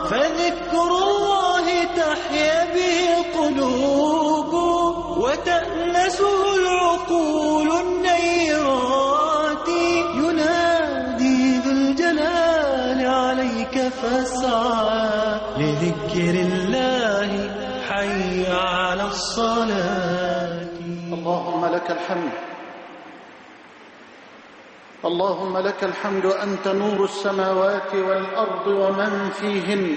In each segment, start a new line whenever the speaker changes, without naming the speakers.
فذكر الله تحيا به القلوب وتأنسه العقول النيرات. ينادي ذو الجلال عليك فاسعى لذكر الله حي على الصلاة.
اللهم لك الحمد، اللهم لك الحمد، أنت نور السماوات والأرض ومن فيهن،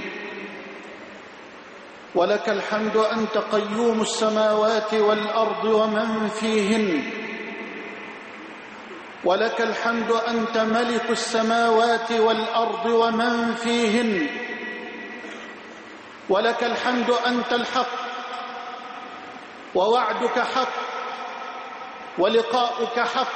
ولك الحمد أنت قيوم السماوات والأرض ومن فيهن، ولك الحمد أنت ملك السماوات والأرض ومن فيهن، ولك الحمد أنت الحق، ووعدك حق، ولقاؤك حق،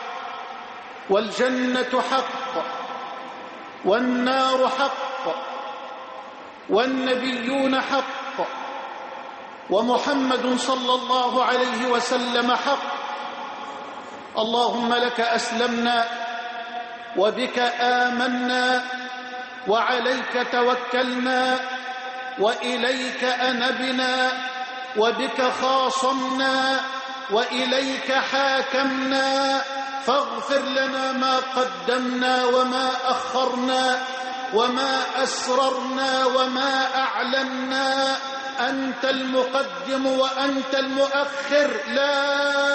والجنة حق، والنار حق، والنبيون حق، ومحمد صلى الله عليه وسلم حق. اللهم لك أسلمنا، وبك آمنا، وعليك توكلنا، وإليك أنبنا، وبك خاصمنا، وإليك حاكمنا. فاغفر لنا ما قدمنا وما أخرنا وما أسررنا وما أعلنا. أنت المقدم وأنت المؤخر، لا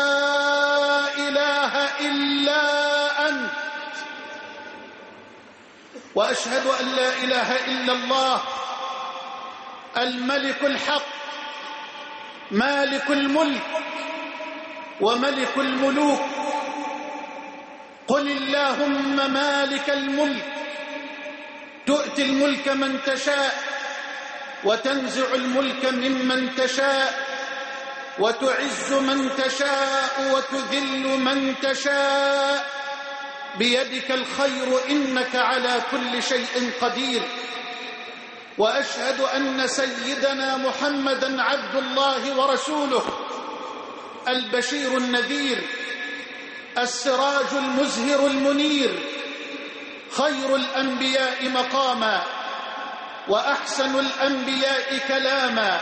إله إلا أنت. وأشهد أن لا إله إلا الله الملك الحق، مالك الملك وملك الملوك. قل اللهم مالك الملك تؤتي الملك من تشاء، وتنزع الملك ممن تشاء، وتعز من تشاء، وتذل من تشاء. بيدك الخير، إنك على كل شيء قدير. وأشهد أن سيدنا محمدًا عبد الله ورسوله، البشير النذير، السراج المزهر المنير، خير الأنبياء مقاما، وأحسن الأنبياء كلاما،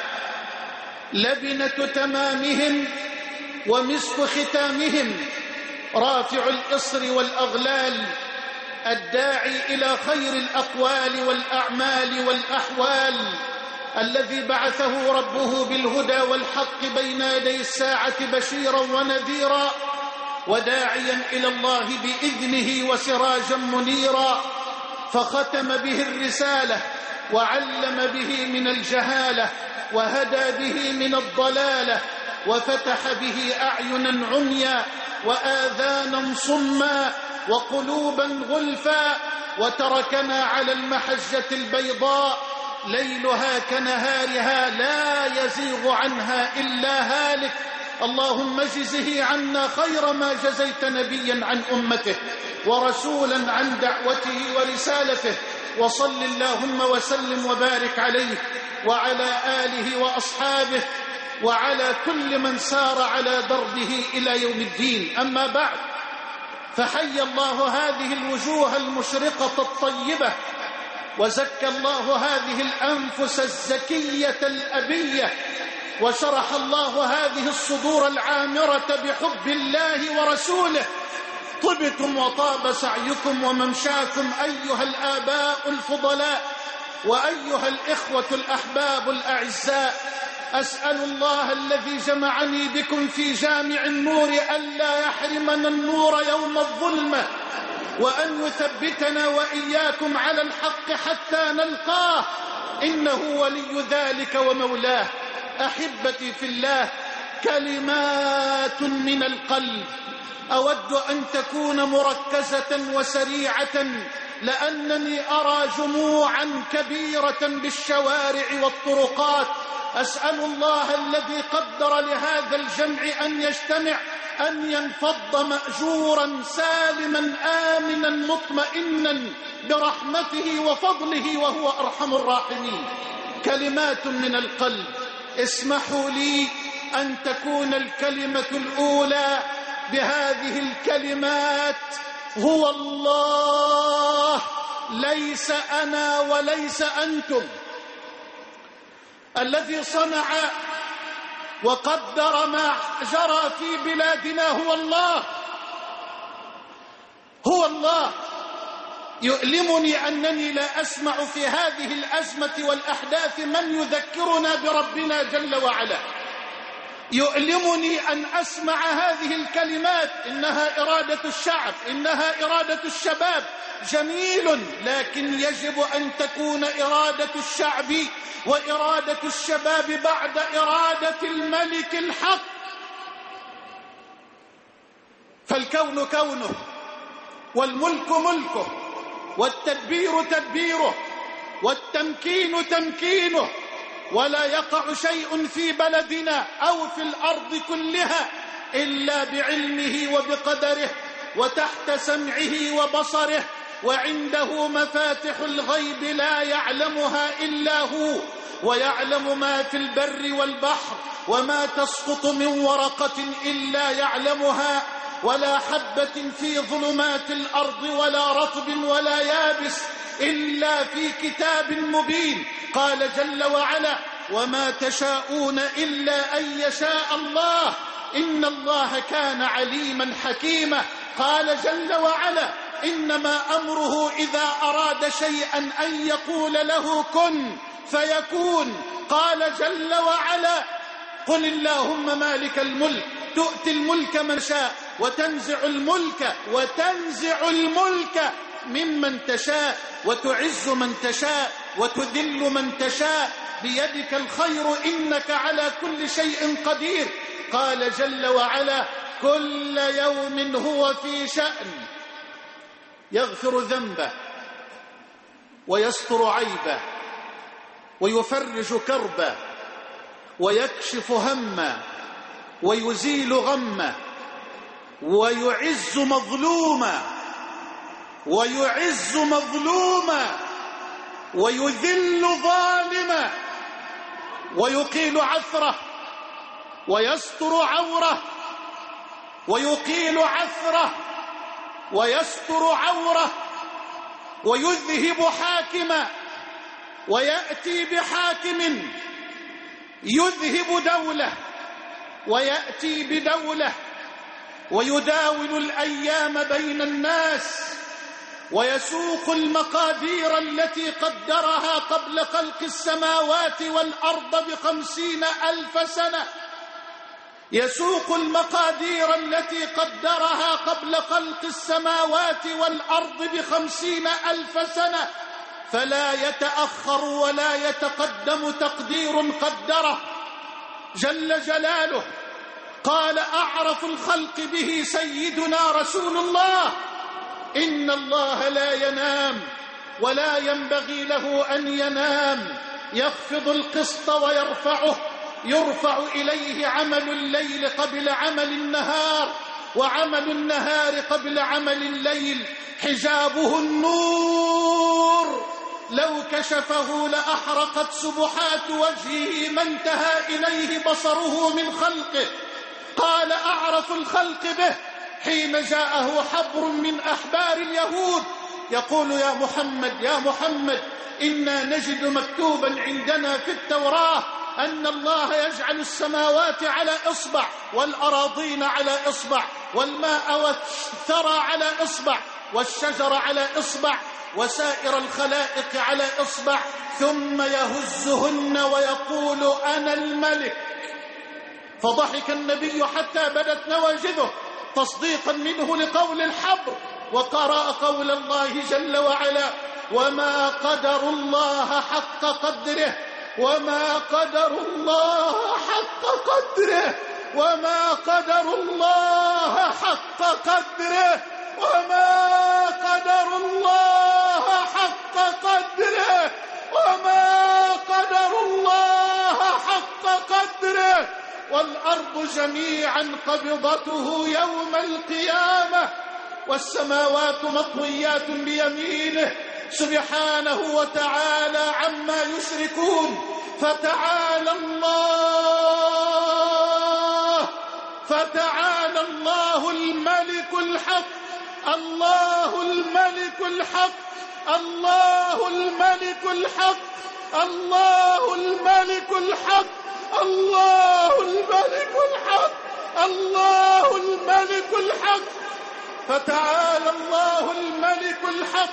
لبنة تمامهم ومسك ختامهم، رافع الإصر والأغلال، الداعي إلى خير الأقوال والأعمال والأحوال، الذي بعثه ربه بالهدى والحق بين يدي الساعة بشيرا ونذيرا، وداعيا إلى الله بإذنه وسراجا منيرا. فختم به الرسالة، وعلم به من الجهالة، وهدى به من الضلالة، وفتح به أعينا عميا وآذانا صما وقلوبا غلفا، وتركنا على المحجة البيضاء ليلها كنهارها لا يزيغ عنها إلا هالك. اللهم اجزه عنا خير ما جزيت نبيا عن أمته، ورسولا عن دعوته ورسالته. وصل اللهم وسلم وبارك عليه وعلى آله وأصحابه وعلى كل من سار على دربه إلى يوم الدين. أما بعد، فحي الله هذه الوجوه المشرقة الطيبة، وزكى الله هذه الأنفس الزكية الأبية، وشرح الله هذه الصدور العامرة بحب الله ورسوله. طبتم وطاب سعيكم وممشاكم أيها الآباء الفضلاء، وأيها الإخوة الأحباب الأعزاء. أسأل الله الذي جمعني بكم في جامع النور ألا يحرمنا النور يوم الظلمة، وأن يثبتنا وإياكم على الحق حتى نلقاه، إنه ولي ذلك ومولاه. أحبتي في الله، كلمات من القلب أود أن تكون مركزة وسريعة، لأنني أرى جموعا كبيرة بالشوارع والطرقات. أسأل الله الذي قدر لهذا الجمع أن يجتمع أن ينفض مأجورا سالما آمنا مطمئنا برحمته وفضله، وهو أرحم الراحمين. كلمات من القلب. اسمحوا لي أن تكون الكلمة الأولى بهذه الكلمات: هو الله، ليس أنا وليس أنتم، الذي صنع وقدر ما جرى في بلادنا هو الله. هو الله. يؤلمني أنني لا أسمع في هذه الأزمة والأحداث من يذكرنا بربنا جل وعلا. يؤلمني أن أسمع هذه الكلمات: إنها إرادة الشعب، إنها إرادة الشباب. جميل، لكن يجب أن تكون إرادة الشعب وإرادة الشباب بعد إرادة الملك الحق. فالكون كونه، والملك ملكه، والتدبير تدبيره، والتمكين تمكينه، ولا يقع شيء في بلدنا أو في الأرض كلها إلا بعلمه وبقدره وتحت سمعه وبصره، وعنده مفاتح الغيب لا يعلمها إلا هو، ويعلم ما في البر والبحر، وما تسقط من ورقة إلا يعلمها، ولا حبة في ظلمات الأرض ولا رطب ولا يابس إلا في كتاب مبين. قال جل وعلا: وما تشاءون إلا أن يشاء الله إن الله كان عليما حكيما. قال جل وعلا: إنما أمره إذا أراد شيئا أن يقول له كن فيكون. قال جل وعلا: قل اللهم مالك الملك تؤتي الملك من شاء وتنزع الملك ممن تشاء وتعز من تشاء وتذل من تشاء بيدك الخير إنك على كل شيء قدير. قال جل وعلا: كل يوم هو في شأن، يغفر ذنبه ويستر عيبه ويفرج كربه ويكشف همه ويزيل غمه ويعز مظلوما ويذل ظالما ويقيل عثره ويستر عوره ويقيل عثره ويستر عوره ويذهب حاكما ويأتي بحاكم يذهب دولة ويأتي بدولة ويداول الأيام بين الناس ويسوق المقادير التي قدرها قبل خلق السماوات والأرض ب50,000 سنة. يسوق المقادير التي قدرها قبل خلق السماوات والأرض ب50,000 سنة، فلا يتأخر ولا يتقدم تقدير قدره جل جلاله. قال: أعرف الخلق به سيدنا رسول الله: إن الله لا ينام ولا ينبغي له أن ينام، يخفض القسط ويرفعه، يرفع إليه عمل الليل قبل عمل النهار، وعمل النهار قبل عمل الليل، حجابه النور، لو كشفه لأحرقت سبحات وجهه ما انتهى إليه بصره من خلقه. قال: أعرف الخلق به حين جاءه حبر من أحبار اليهود يقول: يا محمد إنا نجد مكتوبا عندنا في التوراة أن الله يجعل السماوات على إصبع والأراضين على إصبع والماء والثرى على إصبع والشجر على إصبع وسائر الخلائق على إصبع، ثم يهزهن ويقول: أنا الملك. فضحك النبي حتى بدت نواجذه تصديقا منه لقول الحبر، وقرأ قول الله جل وعلا: وما قدر الله حق قدره، وما قدر الله حق قدره، وما قدر الله حق قدره، وما قدر الله حق قدره، وما قدر الله حق قدره. والأرض جميعا قبضته يوم القيامة والسماوات مطويات بيمينه سبحانه وتعالى عما يشركون. فتعالى الله الملك الحق، الله الملك الحق، الله الملك الحق، الله الملك الحق، الله الملك الحق، الله الملك الحق. فتعالى الله الملك الحق،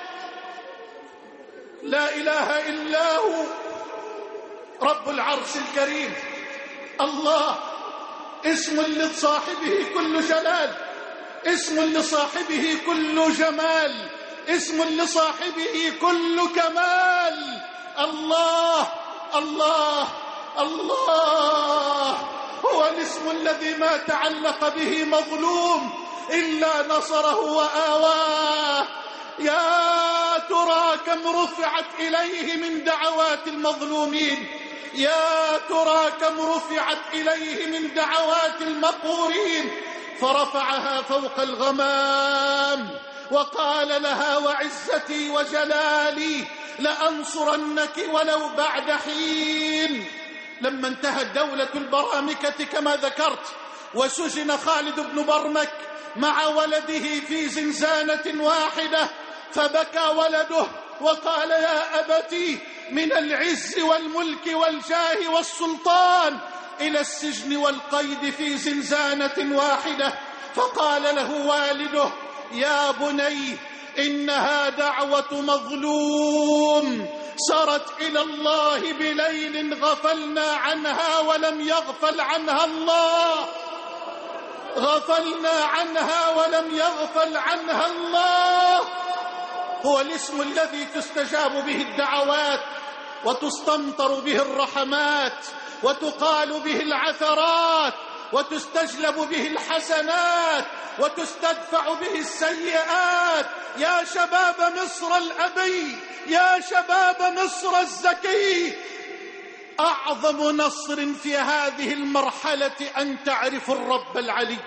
لا إله إلا هو رب العرش الكريم. الله اسم لصاحبه كل جلال، اسم لصاحبه كل جمال، اسم لصاحبه كل كمال. الله الله الله هو الاسم الذي ما تعلق به مظلوم إلا نصره وآواه. يا ترى كم رفعت إليه من دعوات المظلومين، يا ترى كم رفعت إليه من دعوات المقهورين، فرفعها فوق الغمام وقال لها وعزتي وجلالي لأنصرنك ولو بعد حين. لما انتهت دولة البرامكة كما ذكرت وسجن خالد بن برمك مع ولده في زنزانة واحدة، فبكى ولده وقال يا أبتي من العز والملك والجاه والسلطان إلى السجن والقيد في زنزانة واحدة. فقال له والده يا بني إنها دعوة مظلوم سرت إلى الله بليل غفلنا عنها ولم يغفل عنها الله، غفلنا عنها ولم يغفل عنها الله. هو الاسم الذي تستجاب به الدعوات وتستمطر به الرحمات وتقال به العثرات وتستجلب به الحسنات وتستدفع به السيئات. يا شباب مصر الأبي، يا شباب مصر الزكي، أعظم نصر في هذه المرحلة أن تعرفوا الرب العلي.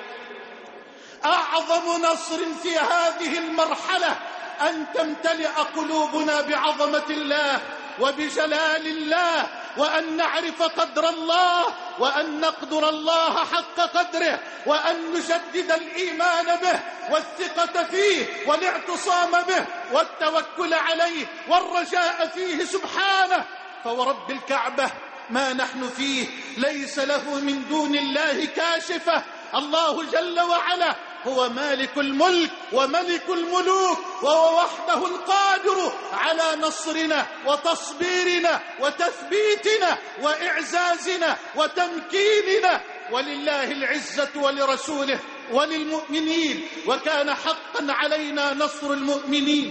أعظم نصر في هذه المرحلة أن تمتلئ قلوبنا بعظمة الله وبجلال الله، وأن نعرف قدر الله، وأن نقدر الله حق قدره، وأن نجدد الإيمان به والثقة فيه والاعتصام به والتوكل عليه والرجاء فيه سبحانه. فورب الكعبة ما نحن فيه ليس له من دون الله كاشفة. الله جل وعلا هو مالك الملك وملك الملوك، وهو وحده القادر على نصرنا وتصبيرنا وتثبيتنا وإعزازنا وتمكيننا. ولله العزة ولرسوله وللمؤمنين، وكان حقا علينا نصر المؤمنين.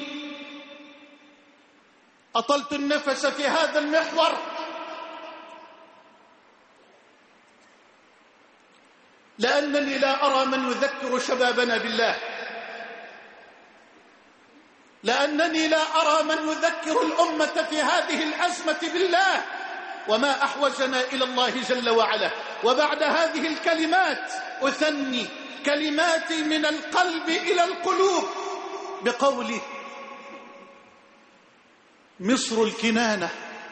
أطلت النفس في هذا المحور لأنني لا أرى من يذكر شبابنا بالله، لأنني لا أرى من يذكر الأمة في هذه الأزمة بالله، وما أحوجنا إلى الله جل وعلا. وبعد هذه الكلمات أثني كلماتي من القلب إلى القلوب بقولي مصر الكنانة،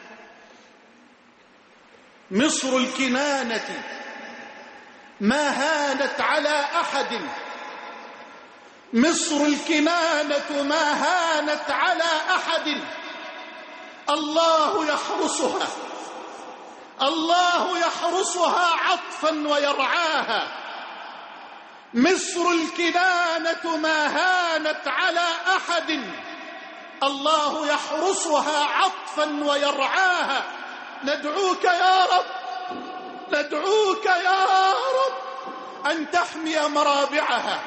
مصر الكنانة ما هانت على أحد، مصر الكنانة ما هانت على أحد. الله يحرسها، الله يحرسها عطفا ويرعاها. مصر الكنانة ما هانت على أحد، الله يحرسها عطفا ويرعاها. ندعوك يا رب، ندعوك يا رب أن تحمي مرابعها،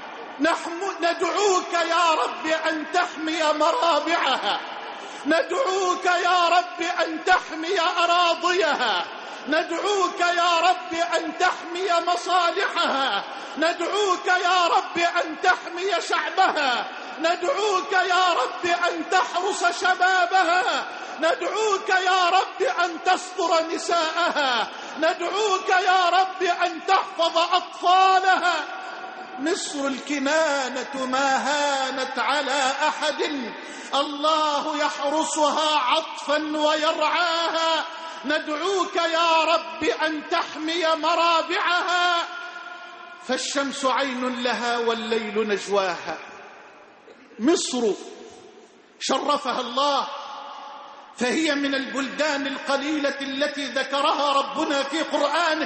ندعوك يا رب أن تحمي مرابعها، ندعوك يا رب أن تحمي أراضيها، ندعوك يا رب أن تحمي مصالحها، ندعوك يا رب أن تحمي شعبها، ندعوك يا رب أن تحرس شبابها، ندعوك يا رب أن تستر نساءها، ندعوك يا رب أن تحفظ أطفالها. مصر الكنانة ما هانت على أحد، الله يحرسها عطفا ويرعاها. ندعوك يا رب أن تحمي مرابعها، فالشمس عين لها والليل نجواها. مصر شرفها الله فهي من البلدان القليلة التي ذكرها ربنا في قرآنه.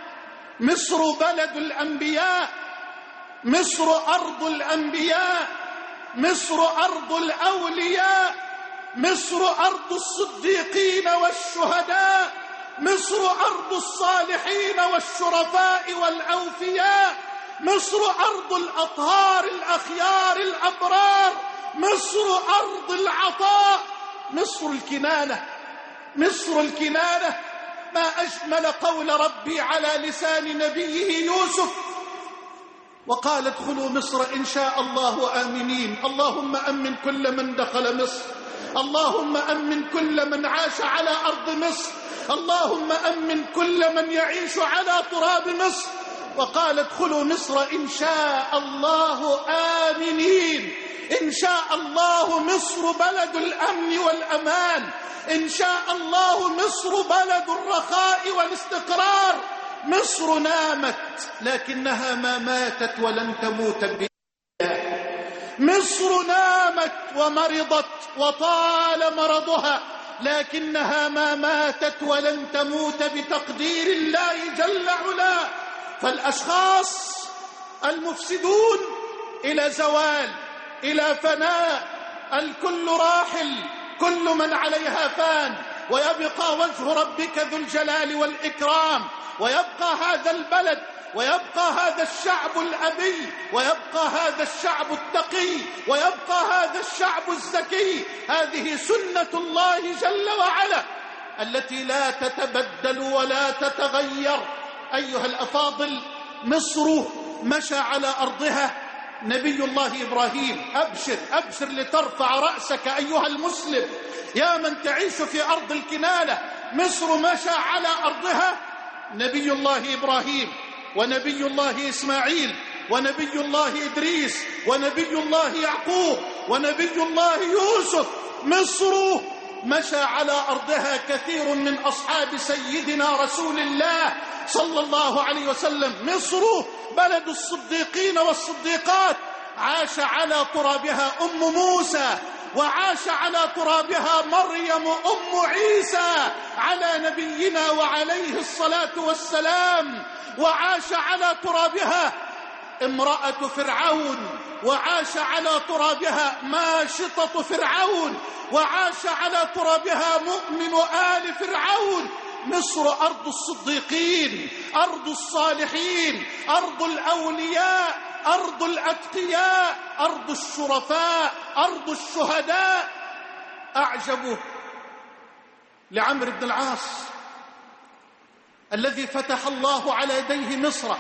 مصر بلد الأنبياء، مصر أرض الأنبياء، مصر أرض الأولياء، مصر أرض الصديقين والشهداء، مصر أرض الصالحين والشرفاء والأوفياء، مصر أرض الأطهار الأخيار الأبرار، مصر أرض العطاء، مصر الكنانة، مصر الكنانة. ما أجمل قول ربي على لسان نبيه يوسف، وقال ادخلوا مصر إن شاء الله آمنين. اللهم أمن كل من دخل مصر، اللهم أمن كل من عاش على أرض مصر، اللهم أمن كل من يعيش على تراب مصر. وقال ادخلوا مصر إن شاء الله آمنين. إن شاء الله مصر بلد الأمن والأمان، إن شاء الله مصر بلد الرخاء والاستقرار. مصر نامت لكنها ما ماتت ولن تموت بإذنها. مصر نامت ومرضت وطال مرضها، لكنها ما ماتت ولن تموت بتقدير الله جل علاه. فالأشخاص المفسدون إلى زوال، إلى فناء، الكل راحل، كل من عليها فان، ويبقى وجه ربك ذو الجلال والإكرام، ويبقى هذا البلد، ويبقى هذا الشعب الأبي، ويبقى هذا الشعب التقي، ويبقى هذا الشعب الزكي. هذه سنة الله جل وعلا التي لا تتبدل ولا تتغير. أيها الأفاضل، مصر مشى على أرضها نبي الله إبراهيم. أبشر أبشر لترفع رأسك أيها المسلم يا من تعيش في أرض الكنانة. مصر مشى على أرضها نبي الله إبراهيم، ونبي الله إسماعيل، ونبي الله إدريس، ونبي الله يعقوب، ونبي الله يوسف. مصر مشى على أرضها كثير من أصحاب سيدنا رسول الله صلى الله عليه وسلم. مصر بلد الصديقين والصديقات، عاش على ترابها أم موسى، وعاش على ترابها مريم أم عيسى على نبينا وعليه الصلاة والسلام، وعاش على ترابها امرأة فرعون، وعاش على ترابها ماشطة فرعون، وعاش على ترابها مؤمن آل فرعون. مصر أرض الصديقين، أرض الصالحين، أرض الأولياء، أرض الأتقياء، أرض الشرفاء، أرض الشهداء. أعجب لعمرو بن العاص الذي فتح الله على يديه مصر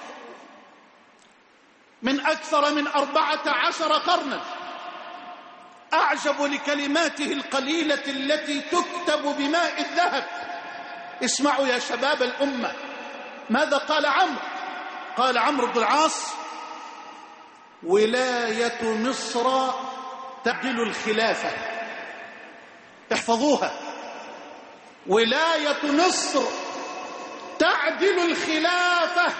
من أكثر من 14 قرنا. أعجب لكلماته القليلة التي تكتب بماء الذهب. اسمعوا يا شباب الأمة ماذا قال عمرو. قال عمرو بن العاص: ولاية مصر تعدل الخلافة. احفظوها، ولاية مصر تعدل الخلافة.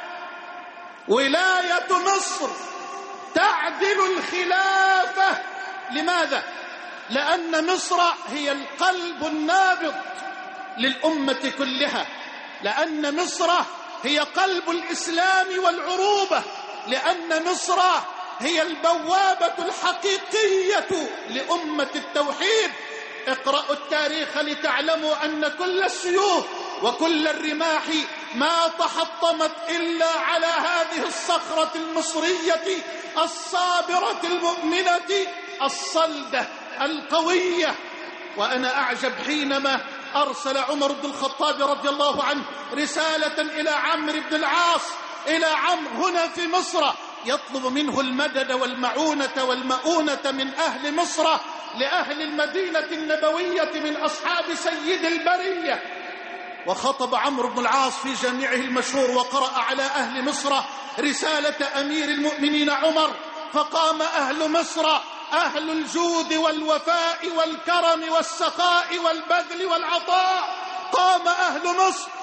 ولاية مصر تعدل الخلافة. لماذا؟ لأن مصر هي القلب النابض للأمة كلها، لأن مصر هي قلب الإسلام والعروبة، لأن مصر هي البوابة الحقيقية لأمة التوحيد. اقرأوا التاريخ لتعلموا أن كل السيوف وكل الرماح ما تحطمت إلا على هذه الصخرة المصرية الصابرة المؤمنة الصلدة القوية. وأنا أعجب حينما أرسل عمر بن الخطاب رضي الله عنه رسالة إلى عمرو بن العاص، إلى عمرو هنا في مصر، يطلب منه المدد والمعونة والمؤونة من أهل مصر لأهل المدينة النبوية من أصحاب سيد البرية. وخطب عمرو بن العاص في جامعه المشهور وقرأ على أهل مصر رسالة أمير المؤمنين عمر، فقام أهل مصر، أهل الجود والوفاء والكرم والسخاء والبذل والعطاء، قام أهل مصر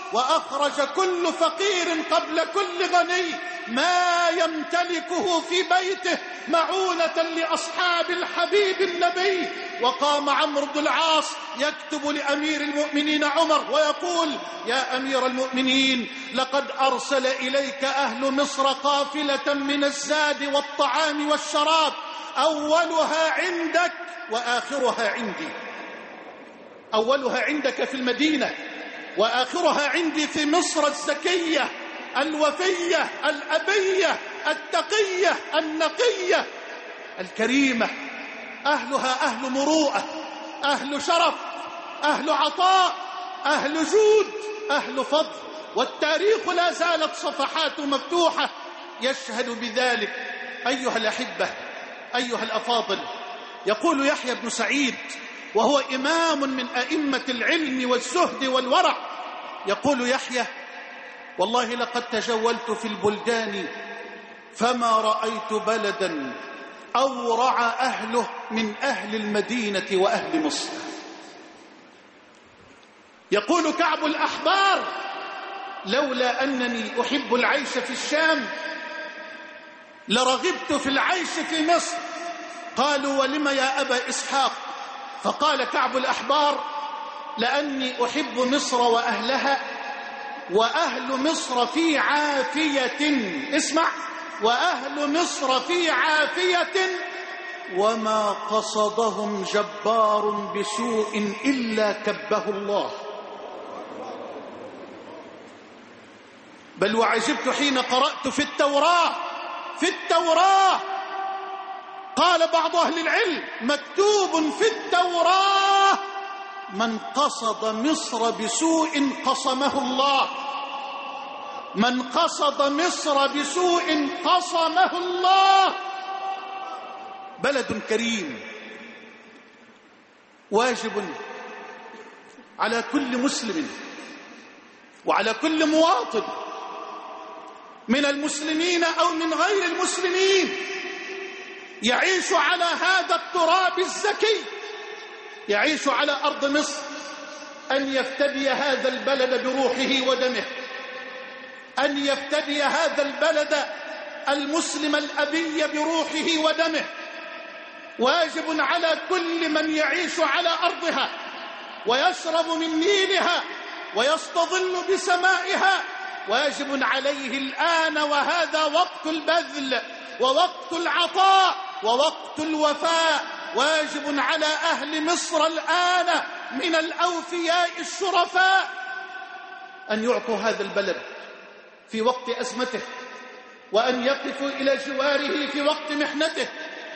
وأخرج كل فقير قبل كل غني ما يمتلكه في بيته معونة لأصحاب الحبيب النبي. وقام عمرو بن العاص يكتب لأمير المؤمنين عمر ويقول: يا أمير المؤمنين، لقد أرسل إليك أهل مصر قافلة من الزاد والطعام والشراب، أولها عندك وآخرها عندي. أولها عندك في المدينة وآخرها عندي في مصر الزكية الوفية الأبية التقية النقية الكريمة، أهلها أهل مروءة، أهل شرف، أهل عطاء، أهل جود، أهل فضل، والتاريخ لا زالت صفحاته مفتوحة يشهد بذلك. أيها الأحبة، أيها الأفاضل، يقول يحيى بن سعيد وهو إمام من أئمة العلم والزهد والورع، يقول يحيى: والله لقد تجولت في البلدان فما رأيت بلدا أورع أهله من أهل المدينة وأهل مصر. يقول كعب الأحبار: لولا أنني أحب العيش في الشام لرغبت في العيش في مصر. قالوا: ولم يا أبا إسحاق؟ فقال كعب الأحبار: لأني أحب مصر وأهلها، وأهل مصر في عافية. اسمع: وأهل مصر في عافية، وما قصدهم جبار بسوء إلا كبه الله. بل وعجبت حين قرأت في التوراة قال بعض أهل العلم: مكتوب في التوراة: من قصد مصر بسوء قصمه الله. من قصد مصر بسوء قصمه الله. بلد كريم، واجب على كل مسلم وعلى كل مواطن من المسلمين أو من غير المسلمين يعيش على هذا التراب الزكي، يعيش على أرض مصر، أن يفتدي هذا البلد بروحه ودمه، أن يفتدي هذا البلد المسلم الأبي بروحه ودمه. واجب على كل من يعيش على أرضها ويشرب من نيلها ويستظل بسمائها، واجب عليه الآن، وهذا وقت البذل ووقت العطاء ووقت الوفاء. واجب على أهل مصر الآن من الأوفياء الشرفاء أن يعطوا هذا البلد في وقت أزمته، وأن يقفوا إلى جواره في وقت محنته.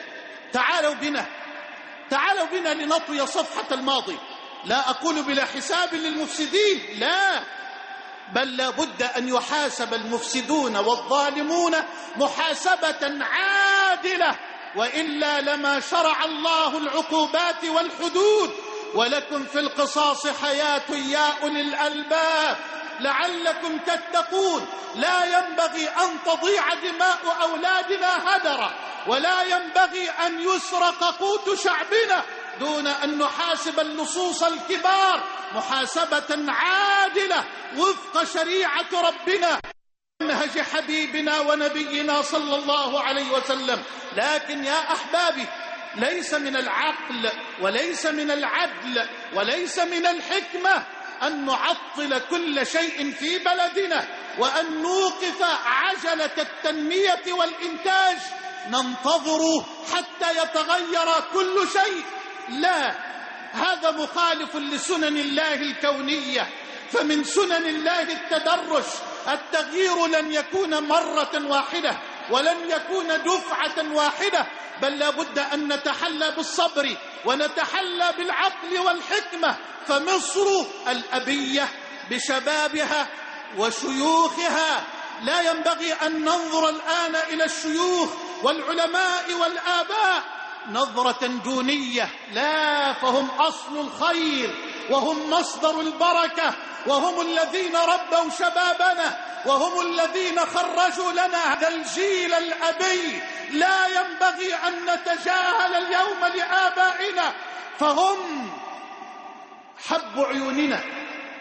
تعالوا بنا لنطوي صفحة الماضي. لا أقول بلا حساب للمفسدين، لا، بل لا بد أن يحاسب المفسدون والظالمون محاسبة عادلة، وإلا لما شرع الله العقوبات والحدود. ولكم في القصاص حياة يا أولي الألباب لعلكم تتقون. لا ينبغي أن تضيع دماء أولادنا هدرا، ولا ينبغي أن يسرق قوت شعبنا دون أن نحاسب اللصوص الكبار محاسبة عادلة وفق شريعة ربنا منهج حبيبنا ونبينا صلى الله عليه وسلم. لكن يا أحبابي، ليس من العقل وليس من العدل وليس من الحكمة أن نعطل كل شيء في بلدنا وأن نوقف عجلة التنمية والإنتاج ننتظر حتى يتغير كل شيء. لا، هذا مخالف لسنن الله الكونية. فمن سنن الله التدرج. التغيير لن يكون مرة واحدة ولن يكون دفعة واحدة، بل لا بد أن نتحلى بالصبر ونتحلى بالعقل والحكمة. فمصر الأبية بشبابها وشيوخها، لا ينبغي أن ننظر الآن إلى الشيوخ والعلماء والآباء نظرة دونية، لا، فهم أصل الخير وهم مصدر البركة، وهم الذين ربوا شبابنا، وهم الذين خرجوا لنا هذا الجيل الأبي. لا ينبغي أن نتجاهل اليوم لآبائنا، فهم حب عيوننا،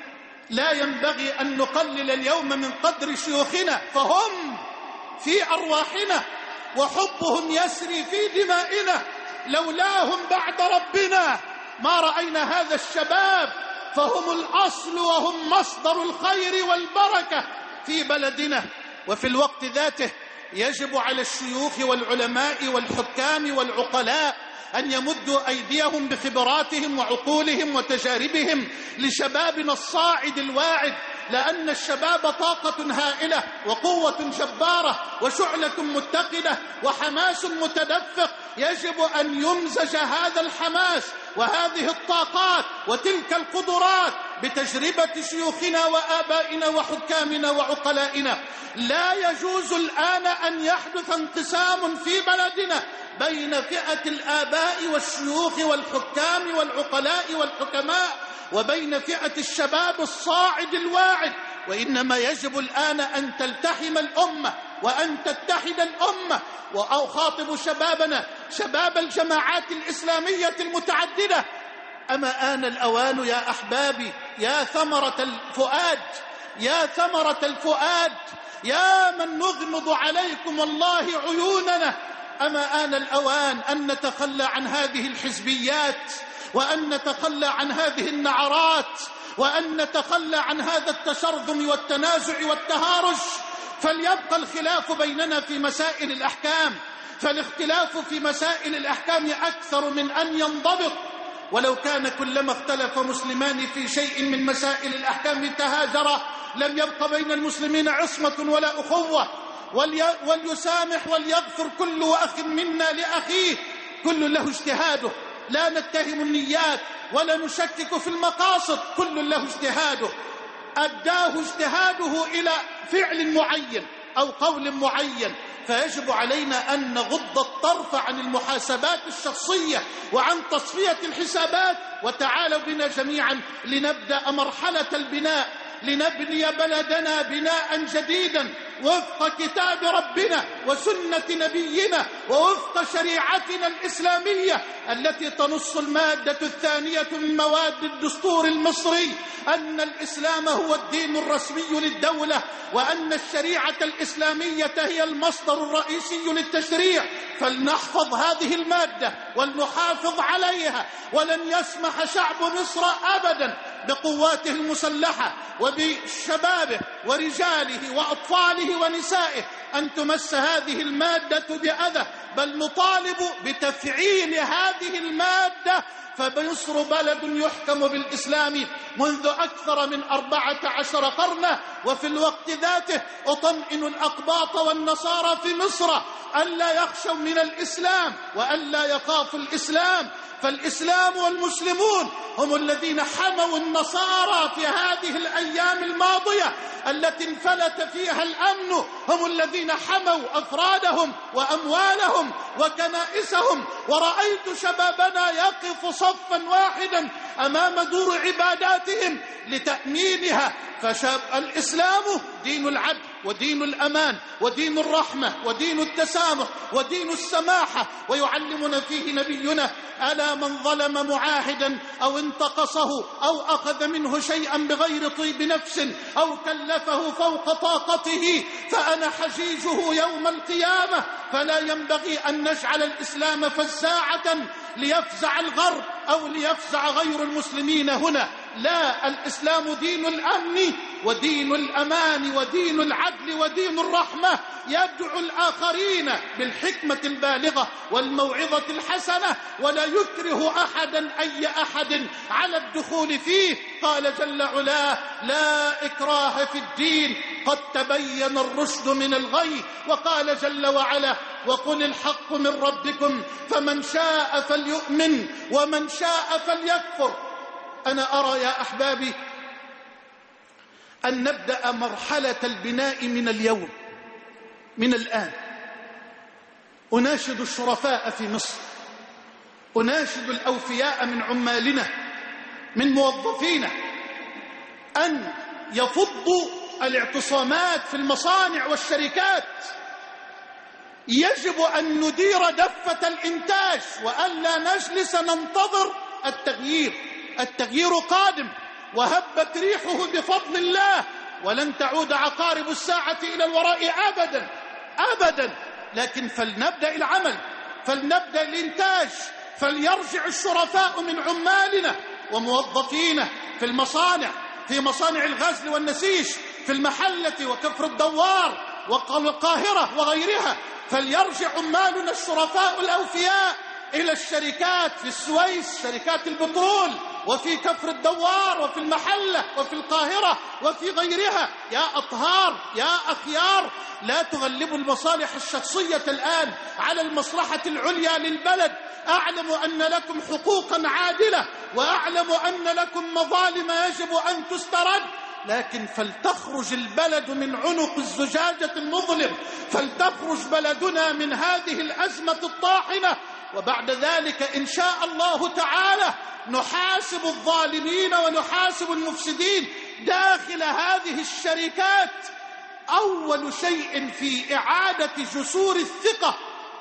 لا ينبغي أن نقلل اليوم من قدر شيوخنا، فهم في أرواحنا وحبهم يسري في دمائنا. لولاهم بعد ربنا ما رأينا هذا الشباب، فهم الأصل وهم مصدر الخير والبركة في بلدنا. وفي الوقت ذاته يجب على الشيوخ والعلماء والحكام والعقلاء أن يمدوا أيديهم بخبراتهم وعقولهم وتجاربهم لشبابنا الصاعد الواعد، لأن الشباب طاقة هائلة وقوة جبارة وشعلة متقدة وحماس متدفق. يجب أن يمزج هذا الحماس وهذه الطاقات وتلك القدرات بتجربة شيوخنا وآبائنا وحكامنا وعقلائنا. لا يجوز الآن أن يحدث انقسام في بلدنا بين فئة الآباء والشيوخ والحكام والعقلاء والحكماء وبين فئة الشباب الصاعد الواعد، وإنما يجب الآن أن تلتحم الأمة وأن تتحد الأمة. وأخاطب شبابنا، شباب الجماعات الإسلامية المتعددة: أما آن الأوان يا أحبابي، يا ثمرة الفؤاد، يا ثمرة الفؤاد، يا من نغمض عليكم والله عيوننا، أما آن الأوان أن نتخلى عن هذه الحزبيات، وأن نتخلى عن هذه النعرات، وأن نتخلى عن هذا التشرذم والتنازع والتهارج. فليبقى الخلاف بيننا في مسائل الأحكام، فالاختلاف في مسائل الأحكام أكثر من أن ينضبط. ولو كان كلما اختلف مسلمان في شيء من مسائل الأحكام تهاجرا لم يبق بين المسلمين عصمة ولا أخوة. وليسامح وليغفر كل أخ منا لأخيه، كل له اجتهاده، لا نتهم النيات ولا نشكك في المقاصد، كل له اجتهاده، أداه اجتهاده إلى فعل معين أو قول معين. فيجب علينا أن نغض الطرف عن المحاسبات الشخصية وعن تصفية الحسابات. وتعالوا بنا جميعا لنبدأ مرحلة البناء، لنبني بلدنا بناء جديدا وفق كتاب ربنا وسنة نبينا ووفق شريعتنا الإسلامية التي تنص المادة الثانية من مواد الدستور المصري أن الإسلام هو الدين الرسمي للدولة، وأن الشريعة الإسلامية هي المصدر الرئيسي للتشريع. فلنحفظ هذه المادة ولنحافظ عليها، ولن يسمح شعب مصر أبدا بقواته المسلحة وبشبابه ورجاله وأطفاله ونسائه أن تمس هذه المادة بأذى، بل نطالب بتفعيل هذه المادة. فمصر بلد يحكم بالإسلام منذ أكثر من 14 قرنا، وفي الوقت ذاته أطمئن الأقباط والنصارى في مصر ألا يخشوا من الإسلام وألا يخافوا الإسلام، فالإسلام والمسلمون هم الذين حموا النصارى في هذه الأيام الماضية التي انفلت فيها الأمن، هم الذين حموا أفرادهم وأموالهم وكنائسهم. ورأيت شبابنا يقف صفا واحدا أمام دور عباداتهم لتأمينها. فالإسلام دين العدل ودين الأمان ودين الرحمة ودين التسامح ودين السماحة، ويعلمنا فيه نبينا: ألا من ظلم معاهدا أو انتقصه أو أخذ منه شيئا بغير طيب نفس أو كلفه فوق طاقته فأنا حجيجه يوم القيامة. فلا ينبغي أن نجعل الإسلام فزاعة ليفزع الغرب أو ليفزع غير المسلمين هنا. لا، الإسلام دين الأمن ودين الأمان ودين العدل ودين الرحمة، يدعو الآخرين بالحكمة البالغة والموعظة الحسنة، ولا يكره أحدا أي أحد على الدخول فيه. قال جل علاه: لا إكراه في الدين قد تبين الرشد من الغي. وقال جل وعلا: وقل الحق من ربكم فمن شاء فليؤمن ومن شاء فليكفر. أنا أرى يا أحبابي أن نبدأ مرحلة البناء من اليوم، من الآن. أناشد الشرفاء في مصر، أناشد الأوفياء من عمالنا من موظفينا أن يفضوا الاعتصامات في المصانع والشركات. يجب أن ندير دفة الإنتاج وأن لا نجلس ننتظر التغيير. التغيير قادم، وهبت ريحه بفضل الله، ولن تعود عقارب الساعة إلى الوراء أبدا أبدا. لكن فلنبدأ العمل، فلنبدأ الإنتاج، فليرجع الشرفاء من عمالنا وموظفينا في المصانع، في مصانع الغزل والنسيج، في المحلة وكفر الدوار والقاهرة وغيرها، فليرجع عمالنا الشرفاء الأوفياء إلى الشركات في السويس، شركات البترول، وفي كفر الدوار، وفي المحلة، وفي القاهرة، وفي غيرها. يا أطهار، يا أخيار، لا تغلبوا المصالح الشخصية الآن على المصلحة العليا للبلد. أعلم أن لكم حقوقا عادلة، وأعلم أن لكم مظالم يجب أن تسترد، لكن فلتخرج البلد من عنق الزجاجة المظلم، فلتخرج بلدنا من هذه الأزمة الطاحنة، وبعد ذلك إن شاء الله تعالى نحاسب الظالمين ونحاسب المفسدين داخل هذه الشركات. أول شيء في إعادة جسور الثقة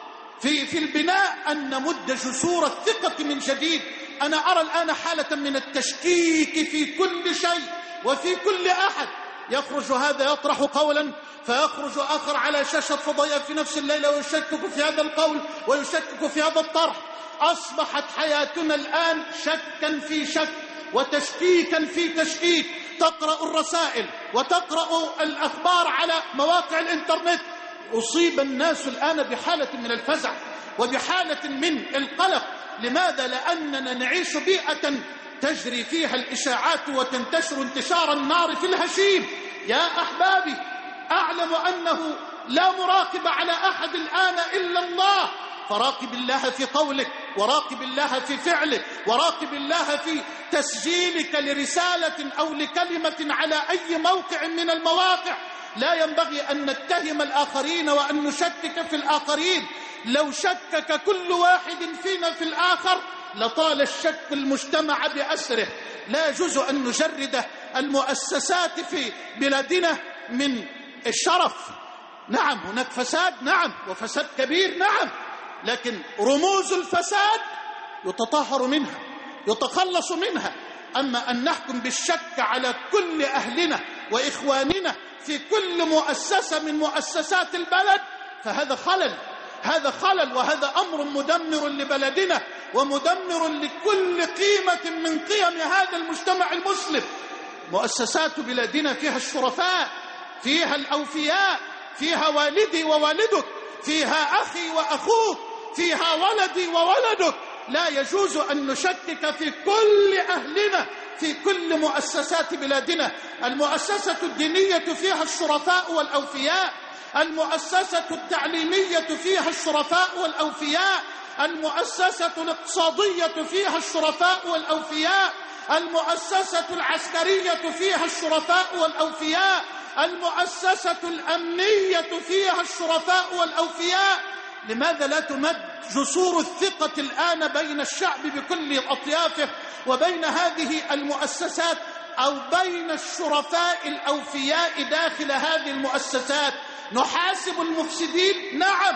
في البناء أن نمد جسور الثقة من جديد. أنا أرى الآن حالة من التشكيك في كل شيء وفي كل أحد. يخرج هذا يطرح قولا فيخرج آخر على شاشة فضائية في نفس الليلة ويشكك في هذا القول ويشكك في هذا الطرح. أصبحت حياتنا الآن شكا في شك وتشكيكا في تشكيك. تقرأ الرسائل وتقرأ الأخبار على مواقع الإنترنت. أصيب الناس الآن بحالة من الفزع وبحالة من القلق. لماذا؟ لأننا نعيش بيئة تجري فيها الإشاعات وتنتشر انتشار النار في الهشيم. يا أحبابي، أعلم أنه لا مراقب على أحد الآن إلا الله، فراقب الله في قولك، وراقب الله في فعلك، وراقب الله في تسجيلك لرسالة أو لكلمة على أي موقع من المواقع. لا ينبغي أن نتهم الآخرين وأن نشكك في الآخرين. لو شكك كل واحد فينا في الآخر لطال الشك المجتمع بأسره. لا يجوز أن نجرد المؤسسات في بلادنا من الشرف. نعم هناك فساد، نعم، وفساد كبير، نعم، لكن رموز الفساد يتطهر منها، يتخلص منها. أما أن نحكم بالشك على كل أهلنا وإخواننا في كل مؤسسة من مؤسسات البلد فهذا خلل، هذا خلل، وهذا أمر مدمر لبلدنا ومدمر لكل قيمة من قيم هذا المجتمع المسلم. مؤسسات بلادنا فيها الشرفاء، فيها الأوفياء، فيها والدي ووالدك، فيها أخي وأخوك، فيها ولدي وولدك. لا يجوز أن نشكك في كل أهلنا في كل مؤسسات بلادنا. المؤسسة الدينية فيها الشرفاء والأوفياء، المؤسسة التعليمية فيها الشرفاء والأوفياء، المؤسسة الاقتصادية فيها الشرفاء والأوفياء، المؤسسة العسكرية فيها الشرفاء والأوفياء، المؤسسة الأمنية فيها الشرفاء والأوفياء. لماذا لا تمد جسور الثقة الآن بين الشعب بكل أطيافه وبين هذه المؤسسات أو بين الشرفاء الأوفياء داخل هذه المؤسسات؟ نحاسب المفسدين، نعم،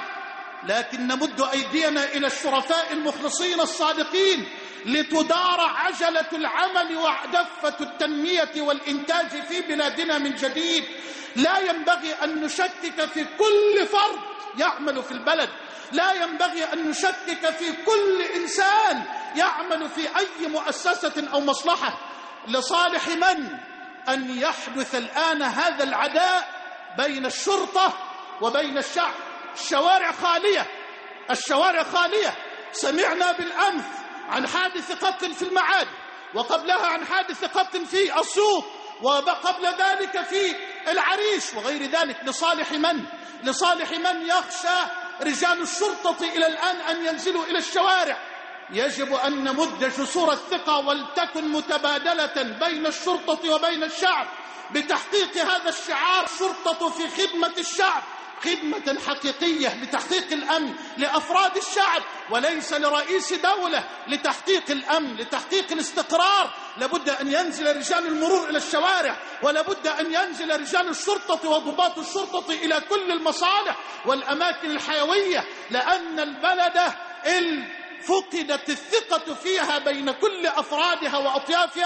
لكن نمد أيدينا إلى الشرفاء المخلصين الصادقين لتدار عجلة العمل ودفة التنمية والإنتاج في بلادنا من جديد. لا ينبغي أن نشكك في كل فرد يعمل في البلد، لا ينبغي أن نشكك في كل إنسان يعمل في أي مؤسسة أو مصلحة. لصالح من أن يحدث الآن هذا العداء بين الشرطة وبين الشعب؟ الشوارع خالية، الشوارع خالية. سمعنا بالأمس عن حادث قتل في المعاد، وقبلها عن حادث قتل في أسيوط، وقبل ذلك في العريش وغير ذلك. لصالح من؟ لصالح من يخشى رجال الشرطة إلى الآن أن ينزلوا إلى الشوارع؟ يجب أن نمد جسور الثقة ولتكن متبادلة بين الشرطة وبين الشعب بتحقيق هذا الشعار: الشرطة في خدمة الشعب، خدمة حقيقية لتحقيق الأمن لأفراد الشعب وليس لرئيس دولة. لتحقيق الأمن، لتحقيق الاستقرار، لابد أن ينزل رجال المرور إلى الشوارع، ولابد أن ينزل رجال الشرطة وضباط الشرطة إلى كل المصالح والأماكن الحيوية، لأن البلد فقدت الثقة فيها بين كل أفرادها وأطيافها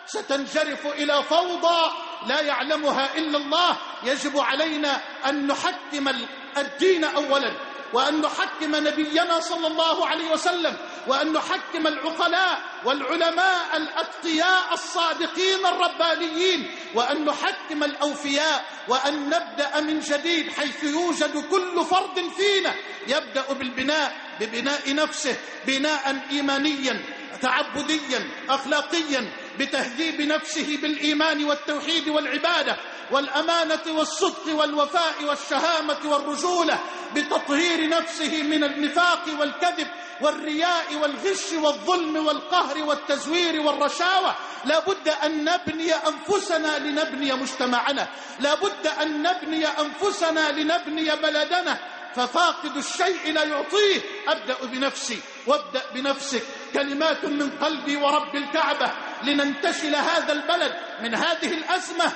ستنجرف إلى فوضى لا يعلمها إلا الله. يجب علينا أن نحكم الدين أولا، وأن نحكم نبينا صلى الله عليه وسلم، وأن نحكم العقلاء والعلماء الأتقياء الصادقين الربانيين، وأن نحكم الأوفياء، وأن نبدأ من جديد حيث يوجد كل فرد فينا يبدأ ببناء نفسه بناء إيمانيا تعبديا أخلاقيا، بتهذيب نفسه بالإيمان والتوحيد والعبادة والأمانة والصدق والوفاء والشهامة والرجولة، بتطهير نفسه من النفاق والكذب والرياء والغش والظلم والقهر والتزوير والرشاوى. لا بد أن نبني أنفسنا لنبني مجتمعنا، لا بد أن نبني أنفسنا لنبني بلدنا، ففاقد الشيء لا يعطيه. أبدأ بنفسي وابدأ بنفسك. كلمات من قلبي ورب الكعبة لننتشل هذا البلد من هذه الأزمة،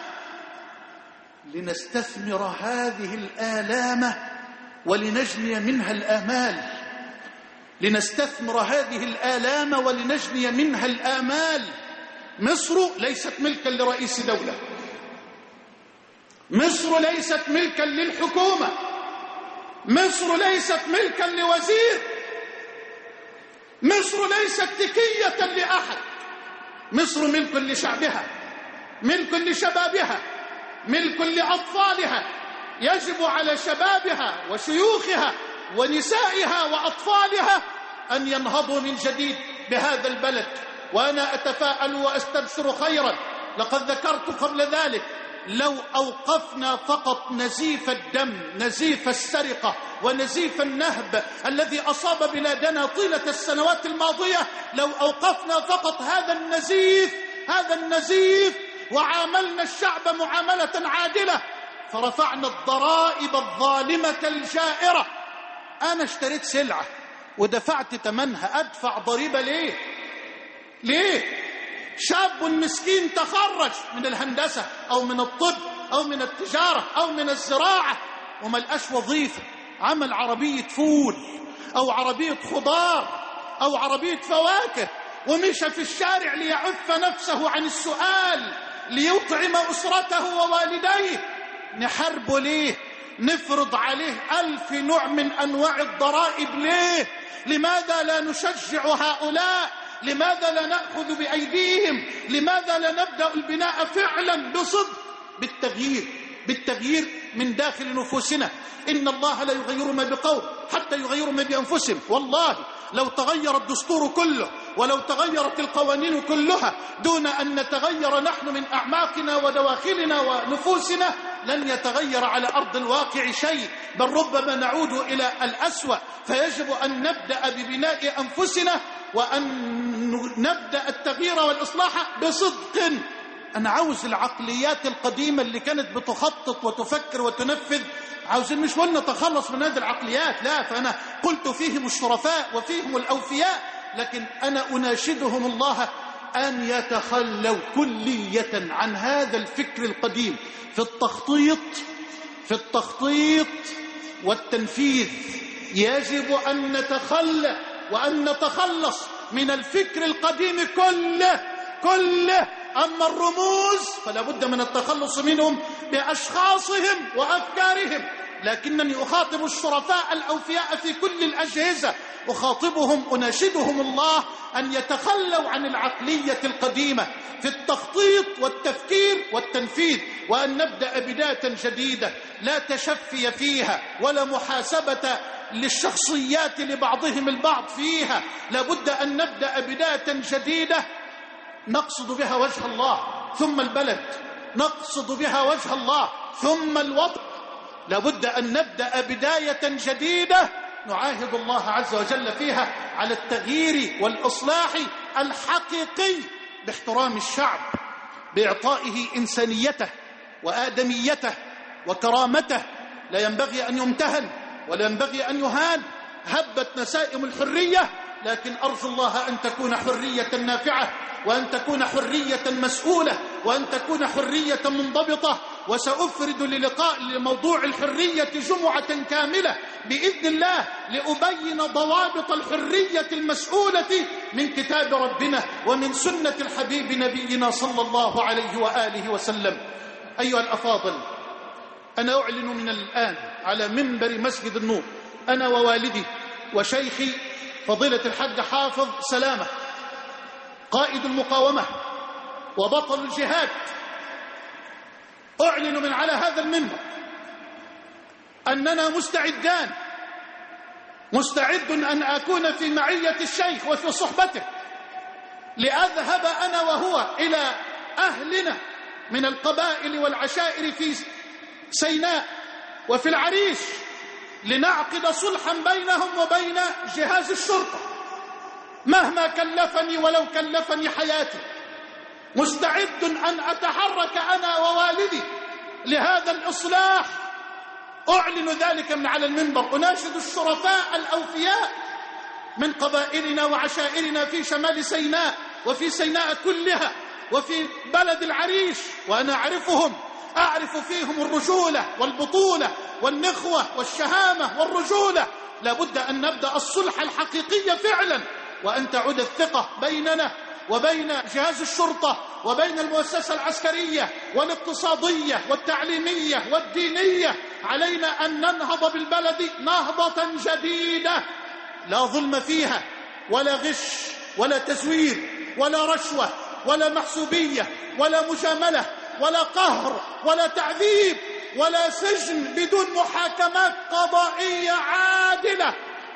لنستثمر هذه الآلام ولنجني منها الآمال، لنستثمر هذه الآلام ولنجني منها الآمال. مصر ليست ملكا لرئيس دولة، مصر ليست ملكا للحكومة، مصر ليست ملكا لوزير، مصر ليست تكية لأحد، مصر ملك لشعبها، ملك لشبابها، ملك لأطفالها. يجب على شبابها وشيوخها ونسائها وأطفالها أن ينهضوا من جديد بهذا البلد. وأنا أتفاءل وأستبشر خيرا. لقد ذكرت قبل ذلك لو أوقفنا فقط نزيف الدم، نزيف السرقة ونزيف النهب الذي أصاب بلادنا طيلة السنوات الماضية، لو أوقفنا فقط هذا النزيف وعاملنا الشعب معاملة عادلة، فرفعنا الضرائب الظالمة الجائرة. أنا اشتريت سلعة ودفعت ثمنها، أدفع ضريبة ليه؟ شاب مسكين تخرج من الهندسة أو من الطب أو من التجارة أو من الزراعة وما لقاش وظيفة، عمل عربية فول أو عربية خضار أو عربية فواكه ومشى في الشارع ليعف نفسه عن السؤال ليطعم أسرته ووالديه. نحاربه ليه؟ نفرض عليه 1000 نوع من أنواع الضرائب ليه؟ لماذا لا نشجع هؤلاء؟ لماذا لا نأخذ بأيديهم؟ لماذا لا نبدأ البناء فعلا بصدق بالتغيير من داخل نفوسنا؟ إن الله لا يغير ما بقوم حتى يغيروا ما بأنفسهم. والله لو تغير الدستور كله ولو تغيرت القوانين كلها دون أن نتغير نحن من أعماقنا ودواخلنا ونفوسنا لن يتغير على أرض الواقع شيء، بل ربما نعود إلى الأسوأ. فيجب أن نبدأ ببناء أنفسنا وأن نبدأ التغيير والإصلاح بصدق. أنا عاوز العقليات القديمة اللي كانت بتخطط وتفكر وتنفذ، عاوزين مش قلنا نتخلص من هذه العقليات، لا، فأنا قلت فيهم الشرفاء وفيهم الأوفياء، لكن أنا أناشدهم الله أن يتخلوا كلية عن هذا الفكر القديم في التخطيط والتنفيذ. يجب أن نتخلى وأن نتخلص من الفكر القديم كله. أما الرموز فلا بد من التخلص منهم بأشخاصهم وأفكارهم. لكنني أخاطب الشرفاء الأوفياء في كل الأجهزة، أخاطبهم أناشدهم الله أن يتخلوا عن العقلية القديمة في التخطيط والتفكير والتنفيذ، وأن نبدأ بداية جديدة لا تشفي فيها ولا محاسبة للشخصيات لبعضهم البعض فيها. لابد أن نبدأ بداية جديدة نقصد بها وجه الله ثم البلد، نقصد بها وجه الله ثم الوطن. لابد أن نبدأ بداية جديدة نعاهد الله عز وجل فيها على التغيير والإصلاح الحقيقي باحترام الشعب، بإعطائه إنسانيته وآدميته وكرامته. لا ينبغي أن يمتهن ولا ينبغي أن يهان. هبت نسائم الحرية، لكن أرجو الله أن تكون حرية نافعة، وأن تكون حرية مسؤولة، وأن تكون حرية منضبطة. وسأفرد لموضوع الحرية جمعة كاملة بإذن الله لأبين ضوابط الحرية المسؤولة من كتاب ربنا ومن سنة الحبيب نبينا صلى الله عليه وآله وسلم. أيها الأفاضل، أنا أعلن من الآن على منبر مسجد النور، أنا ووالدي وشيخي فضيلة الحاج حافظ سلامة قائد المقاومة وبطل الجهاد، أعلن من على هذا المنبر أننا مستعد أن أكون في معية الشيخ وفي صحبته، لأذهب أنا وهو إلى أهلنا من القبائل والعشائر في سيناء وفي العريش لنعقد صلحا بينهم وبين جهاز الشرطة مهما كلفني ولو كلفني حياتي. مستعد أن أتحرك أنا ووالدي لهذا الإصلاح، أعلن ذلك من على المنبر. أناشد الشرفاء الأوفياء من قبائلنا وعشائرنا في شمال سيناء وفي سيناء كلها وفي بلد العريش، وأنا أعرفهم، أعرف فيهم الرجولة والبطولة والنخوة والشهامة والرجولة. لابد أن نبدأ الصلح الحقيقي فعلا، وأن تعود الثقة بيننا وبين جهاز الشرطة وبين المؤسسة العسكرية والاقتصادية والتعليمية والدينية. علينا أن ننهض بالبلد نهضة جديدة لا ظلم فيها ولا غش ولا تزوير ولا رشوة ولا محسوبية ولا مجاملة ولا قهر ولا تعذيب ولا سجن بدون محاكمات قضائية عادلة.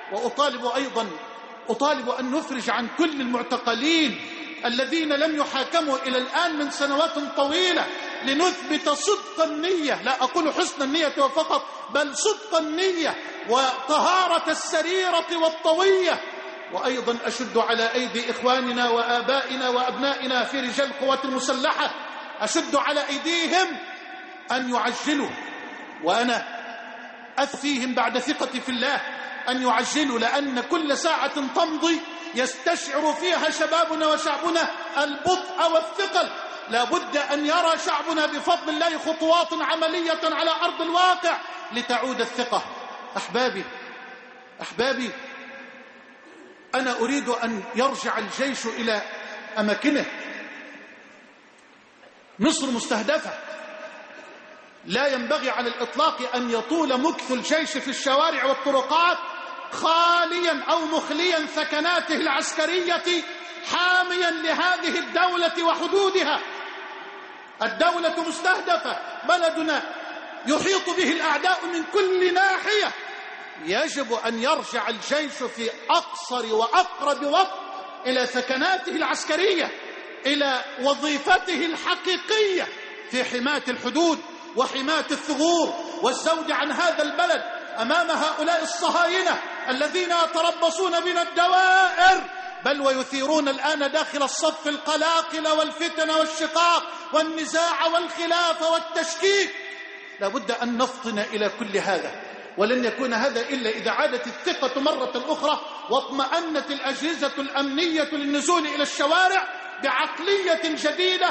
وأطالب أن نفرج عن كل المعتقلين الذين لم يحاكموا إلى الآن من سنوات طويلة، لنثبت صدق النية، لا أقول حسن النية فقط، بل صدق النية وطهارة السريرة والطوية. وأيضا أشد على أيدي إخواننا وآبائنا وأبنائنا في رجال القوات المسلحة، أشد على أيديهم أن يعجلوا، وأنا أثفيهم بعد ثقتي في الله أن يعجلوا، لأن كل ساعة تمضي يستشعر فيها شبابنا وشعبنا البطء والثقل. لا بد أن يرى شعبنا بفضل الله خطوات عملية على أرض الواقع لتعود الثقة. أحبابي، أنا أريد أن يرجع الجيش إلى أماكنه. مصر مستهدفة، لا ينبغي على الإطلاق أن يطول مكث الجيش في الشوارع والطرقات خاليا أو مخليا ثكناته العسكرية حاميا لهذه الدولة وحدودها. الدولة مستهدفة، بلدنا يحيط به الأعداء من كل ناحية. يجب أن يرجع الجيش في أقصر وأقرب وقت إلى ثكناته العسكرية، إلى وظيفته الحقيقية في حماية الحدود وحماية الثغور والزود عن هذا البلد أمام هؤلاء الصهاينة الذين يتربصون بنا الدوائر، بل ويثيرون الآن داخل الصف القلاقل والفتن والشقاق والنزاع والخلاف والتشكيك. لابد أن نفطن إلى كل هذا، ولن يكون هذا إلا إذا عادت الثقة مرة أخرى واطمأنت الأجهزة الأمنية للنزول إلى الشوارع بعقلية جديدة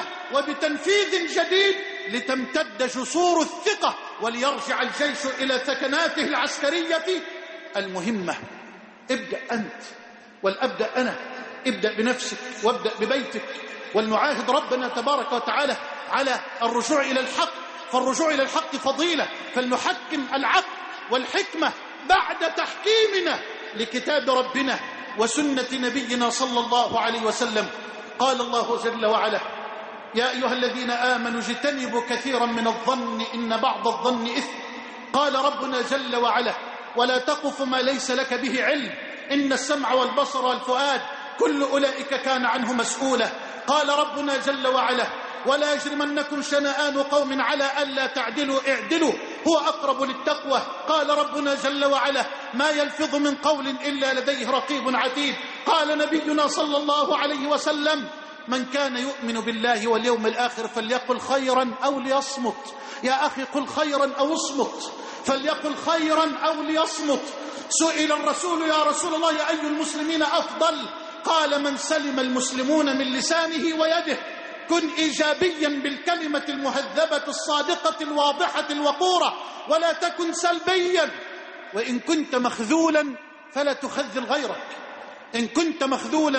وبتنفيذ جديد لتمتد جسور الثقة وليرجع الجيش إلى ثكناته العسكرية المهمة. ابدأ أنت والأبدأ أنا، ابدأ بنفسك وابدأ ببيتك، ولنعاهد ربنا تبارك وتعالى على الرجوع إلى الحق، فالرجوع إلى الحق فضيلة، فلنحكم العقل والحكمة بعد تحكيمنا لكتاب ربنا وسنة نبينا صلى الله عليه وسلم. قال الله جل وعلا: يا أيها الذين آمنوا اجتنبوا كثيرا من الظن إن بعض الظن إثم. قال ربنا جل وعلا: ولا تقف ما ليس لك به علم إن السمع والبصر والفؤاد كل أولئك كان عنه مسؤولا. قال ربنا جل وعلا: ولا يجرمنكم شنآن قوم على ألا تعدلوا اعدلوا هو أقرب للتقوى. قال ربنا جل وعلا: ما يلفظ من قول إلا لديه رقيب عتيد. قال نبينا صلى الله عليه وسلم: من كان يؤمن بالله واليوم الآخر فليقل خيرا أو ليصمت. يا أخي قل خيرا أو اصمت، فليقل خيرا أو ليصمت. سئل الرسول: يا رسول الله أي المسلمين أفضل؟ قال: من سلم المسلمون من لسانه ويده. كن إيجابيا بالكلمة المهذبة الصادقة الواضحة الوقورة، ولا تكن سلبيا. وإن كنت مخذولا فلا تخذل غيرك، إن كنت مخذولا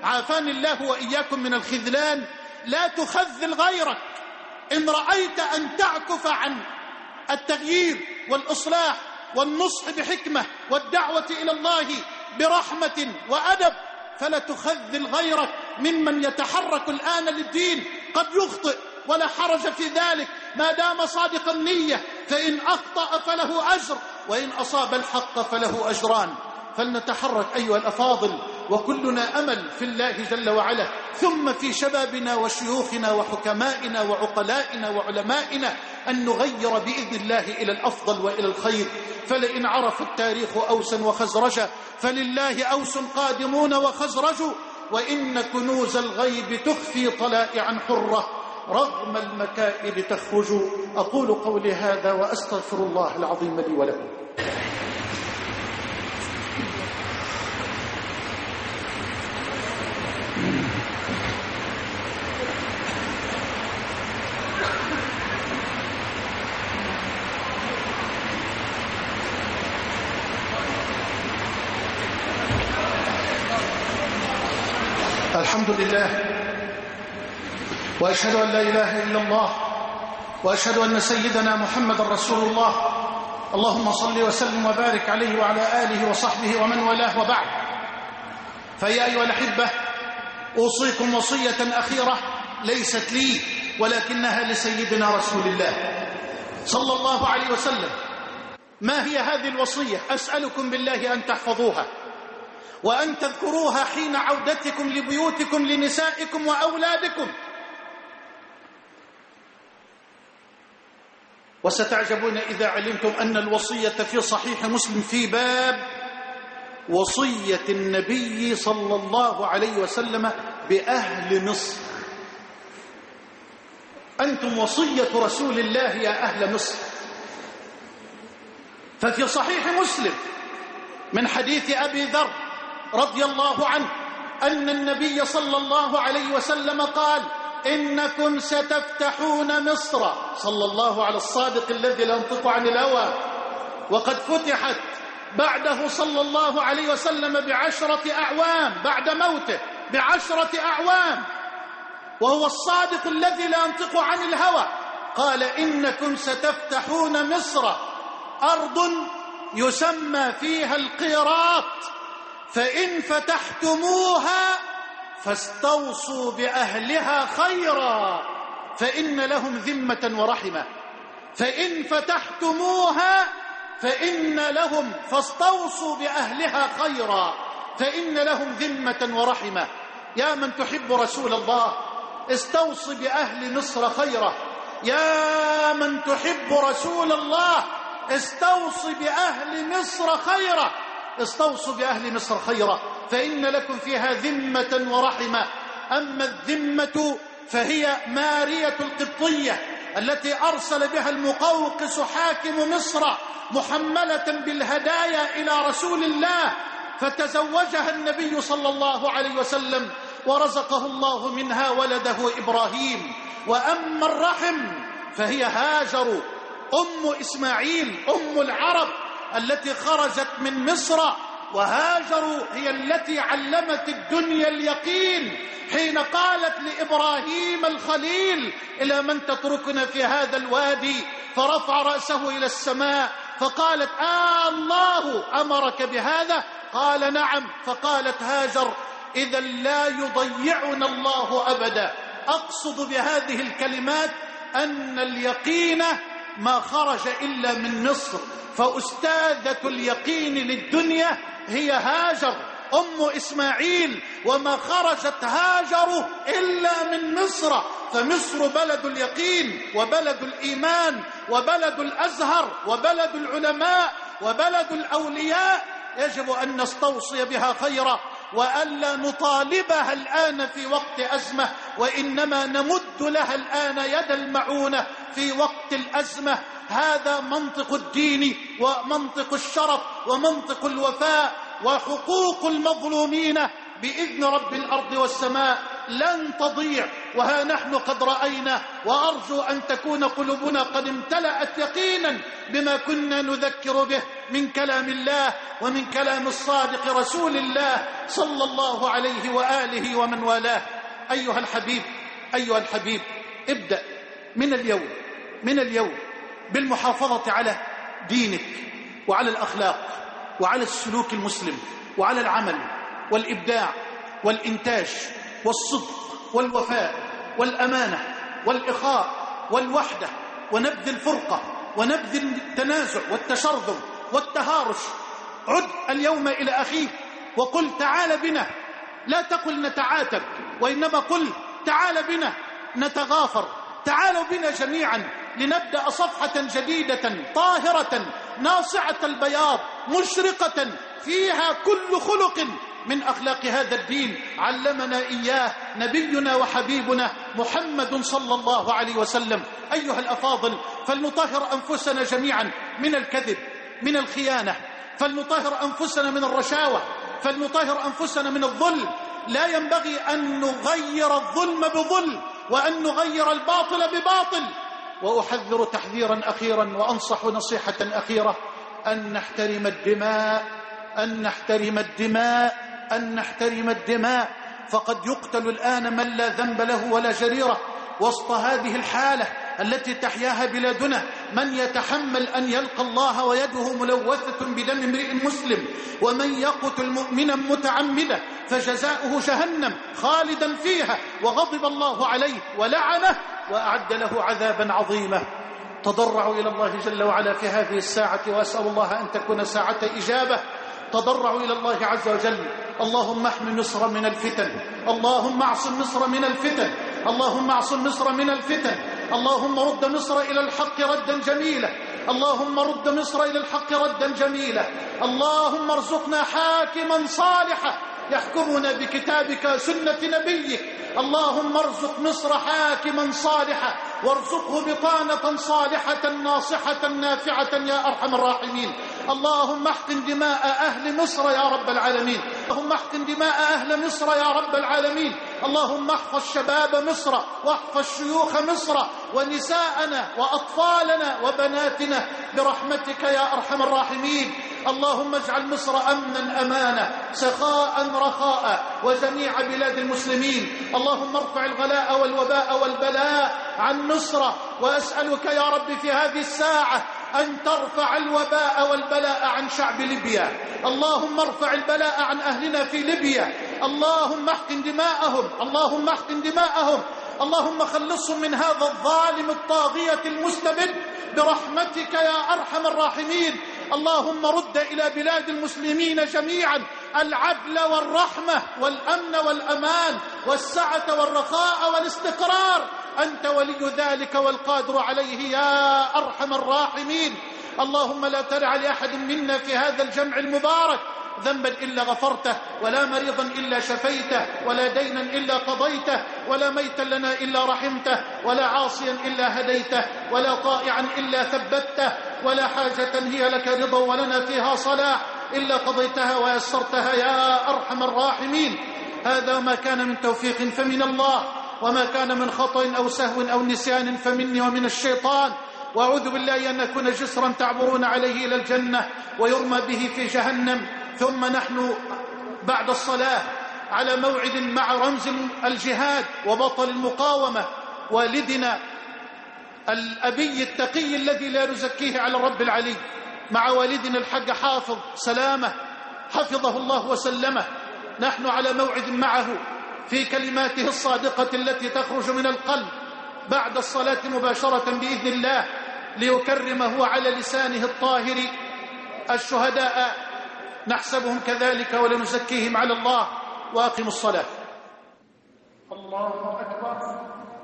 عافاني الله وإياكم من الخذلان، لا تخذل غيرك. إن رأيت أن تعكف عن التغيير والإصلاح والنصح بحكمة والدعوة إلى الله برحمة وأدب فلا تخذل غيرك ممن يتحرك الآن للدين. قد يخطئ ولا حرج في ذلك ما دام صادق النية، فإن أخطأ فله أجر وإن أصاب الحق فله أجران. فلنتحرك أيها الأفاضل، وكلنا أمل في الله جل وعلا، ثم في شبابنا وشيوخنا وحكمائنا وعقلائنا وعلمائنا أن نغير بإذن الله إلى الأفضل وإلى الخير. فلئن عرف التاريخ أوسا وخزرجا فلله أوس قادمون وخزرج، وإن كنوز الغيب تخفي طلائعا حرة رغم المكائد تخرج. أقول قولي هذا وأستغفر الله العظيم لي ولكم. الحمد لله، وأشهد أن لا إله إلا الله، وأشهد أن سيدنا محمد رسول الله. اللهم صل وسلم وبارك عليه وعلى آله وصحبه ومن والاه، وبعد. فيا أيها الأحبة، أوصيكم وصية أخيرة ليست لي ولكنها لسيدنا رسول الله صلى الله عليه وسلم. ما هي هذه الوصية؟ أسألكم بالله أن تحفظوها وأن تذكروها حين عودتكم لبيوتكم لنسائكم وأولادكم. وستعجبون إذا علمتم أن الوصية في صحيح مسلم في باب وصية النبي صلى الله عليه وسلم بأهل مصر. أنتم وصية رسول الله يا أهل مصر. ففي صحيح مسلم من حديث أبي ذر رضي الله عنه أن النبي صلى الله عليه وسلم قال: إنكم ستفتحون مصر، صلى الله على الصادق الذي لا ينطق عن الهوى، وقد فتحت بعده صلى الله عليه وسلم ب10 أعوام بعد موته، ب10 أعوام، وهو الصادق الذي لا ينطق عن الهوى. قال: إنكم ستفتحون مصر، أرض يسمى فيها القيراط، فإن فتحتموها فاستوصوا بأهلها خيرا فإن لهم ذمة ورحمة. فإن فتحتموها فاستوصوا بأهلها خيرا فإن لهم ذمة ورحمة. يا من تحب رسول الله، استوص بأهل مصر خيرا. يا من تحب رسول الله، استوص بأهل مصر خيرا. استوصوا بأهل مصر خيرا فإن لكم فيها ذمة ورحمة. أما الذمة فهي مارية القبطية التي أرسل بها المقوقس حاكم مصر محملة بالهدايا إلى رسول الله، فتزوجها النبي صلى الله عليه وسلم ورزقه الله منها ولده إبراهيم. وأما الرحم فهي هاجر أم إسماعيل أم العرب التي خرجت من مصر. وهاجر هي التي علمت الدنيا اليقين حين قالت لإبراهيم الخليل: إلى من تتركنا في هذا الوادي؟ فرفع رأسه إلى السماء فقالت: الله أمرك بهذا؟ قال: نعم. فقالت هاجر: إذا لا يضيعنا الله أبدا. أقصد بهذه الكلمات أن اليقين ما خرج إلا من مصر، فأستاذة اليقين للدنيا هي هاجر أم إسماعيل، وما خرجت هاجر إلا من مصر. فمصر بلد اليقين وبلد الإيمان وبلد الأزهر وبلد العلماء وبلد الأولياء. يجب أن نستوصي بها خيرا وألا نطالبها الآن في وقت أزمة، وإنما نمد لها الآن يد المعونة في وقت الأزمة. هذا منطق الدين ومنطق الشرف ومنطق الوفاء وحقوق المظلومين بإذن رب الأرض والسماء. لن تضيع، وها نحن قد رأينا، وأرجو أن تكون قلوبنا قد امتلأت يقينا بما كنا نذكر به من كلام الله ومن كلام الصادق رسول الله صلى الله عليه وآله ومن والاه. أيها الحبيب، ابدأ من اليوم بالمحافظة على دينك وعلى الأخلاق وعلى السلوك المسلم وعلى العمل والإبداع والإنتاج والصدق والوفاء والأمانة والإخاء والوحدة، ونبذ الفرقة ونبذ التنازع والتشرذم والتهارش. عد اليوم إلى أخيك وقل تعال بنا، لا تقل نتعاتب، وإنما قل تعال بنا نتغافر، تعالوا بنا جميعا لنبدأ صفحة جديدة طاهرة ناصعة البياض مشرقة فيها كل خلق من أخلاق هذا الدين علمنا إياه نبينا وحبيبنا محمد صلى الله عليه وسلم. أيها الأفاضل، فلنطهر أنفسنا جميعا من الكذب، من الخيانة، فلنطهر أنفسنا من الرشاوة، فلنطهر أنفسنا من الظلم. لا ينبغي أن نغير الظلم بظلم وأن نغير الباطل بباطل. وأحذر تحذيرا أخيرا وأنصح نصيحة أخيرة: أن نحترم الدماء، أن نحترم الدماء، أن نحترم الدماء. فقد يقتل الآن من لا ذنب له ولا جريرة وسط هذه الحالة التي تحياها بلادنا. من يتحمل أن يلقى الله ويده ملوثة بدم امرئ مسلم؟ ومن يقتل مؤمنا متعمدا فجزاؤه جهنم خالدا فيها وغضب الله عليه ولعنه وأعد له عذابا عظيما. تضرعوا إلى الله جل وعلا في هذه الساعة، وأسأل الله أن تكون ساعة إجابة. تضرعوا إلى الله عز وجل: اللهم احمي مصر من الفتن، اللهم اعصم مصر من الفتن، اللهم اعصم مصر من الفتن، اللهم رد مصر إلى الحق ردا جميلا، اللهم رد مصر إلى الحق ردا جميلا. اللهم ارزقنا حاكما صالحا يحكمنا بكتابك سنة نبيك. اللهم ارزق مصر حاكما صالحا، وارزقه بطانة صالحة ناصحة نافعة يا أرحم الراحمين. اللهم احقن دماء أهل مصر يا رب العالمين، اللهم احقن دماء أهل مصر يا رب العالمين. اللهم احفظ شباب مصر واحفظ شيوخ مصر ونساءنا وأطفالنا وبناتنا برحمتك يا أرحم الراحمين. اللهم اجعل مصر أمنا أمانا سخاء رخاء وجميع بلاد المسلمين. اللهم ارفع الغلاء والوباء والبلاء عن مصر، وأسألك يا رب في هذه الساعة أن ترفع الوباء والبلاء عن شعب ليبيا. اللهم ارفع البلاء عن أهلنا في ليبيا. اللهم احقن دماءهم، اللهم احقن دماءهم، اللهم خلصهم من هذا الظالم الطاغية المستبد برحمتك يا أرحم الراحمين. اللهم رد إلى بلاد المسلمين جميعا العدل والرحمة والأمن والأمان والسعة والرخاء والاستقرار. أنت ولي ذلك والقادر عليه يا أرحم الراحمين. اللهم لا تدع لأحد منا في هذا الجمع المبارك ذنبا إلا غفرته، ولا مريضا إلا شفيته، ولا دينا إلا قضيته، ولا ميتا لنا إلا رحمته، ولا عاصيا إلا هديته، ولا طائعا إلا ثبته، ولا حاجة هي لك رضا ولنا فيها صلاح إلا قضيتها ويسرتها يا أرحم الراحمين. هذا ما كان من توفيق فمن الله، وما كان من خطأ أو سهو أو نسيان فمني ومن الشيطان. وأعوذ بالله أن نكون جسرا تعبرون عليه إلى الجنة ويرمى به في جهنم. ثم نحن بعد الصلاة على موعد مع رمز الجهاد وبطل المقاومة، والدنا الأبي التقي الذي لا نزكيه على الرب العلي، مع والدنا الحاج حافظ سلامة حفظه الله وسلمه. نحن على موعد معه في كلماته الصادقة التي تخرج من القلب بعد الصلاة مباشرة بإذن الله، ليكرمه على لسانه الطاهر الشهداء نحسبهم كذلك ولنزكيهم على الله. وأقم الصلاة. الله أكبر.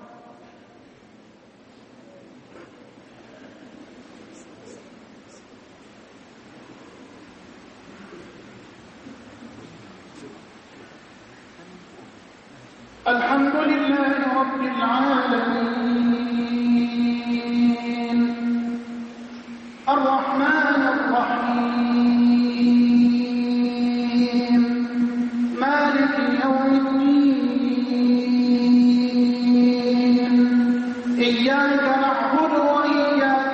الحمد لله رب العالمين، الرحمن الرحيم، مالك يوم الدين،
إياك نعبد وإياك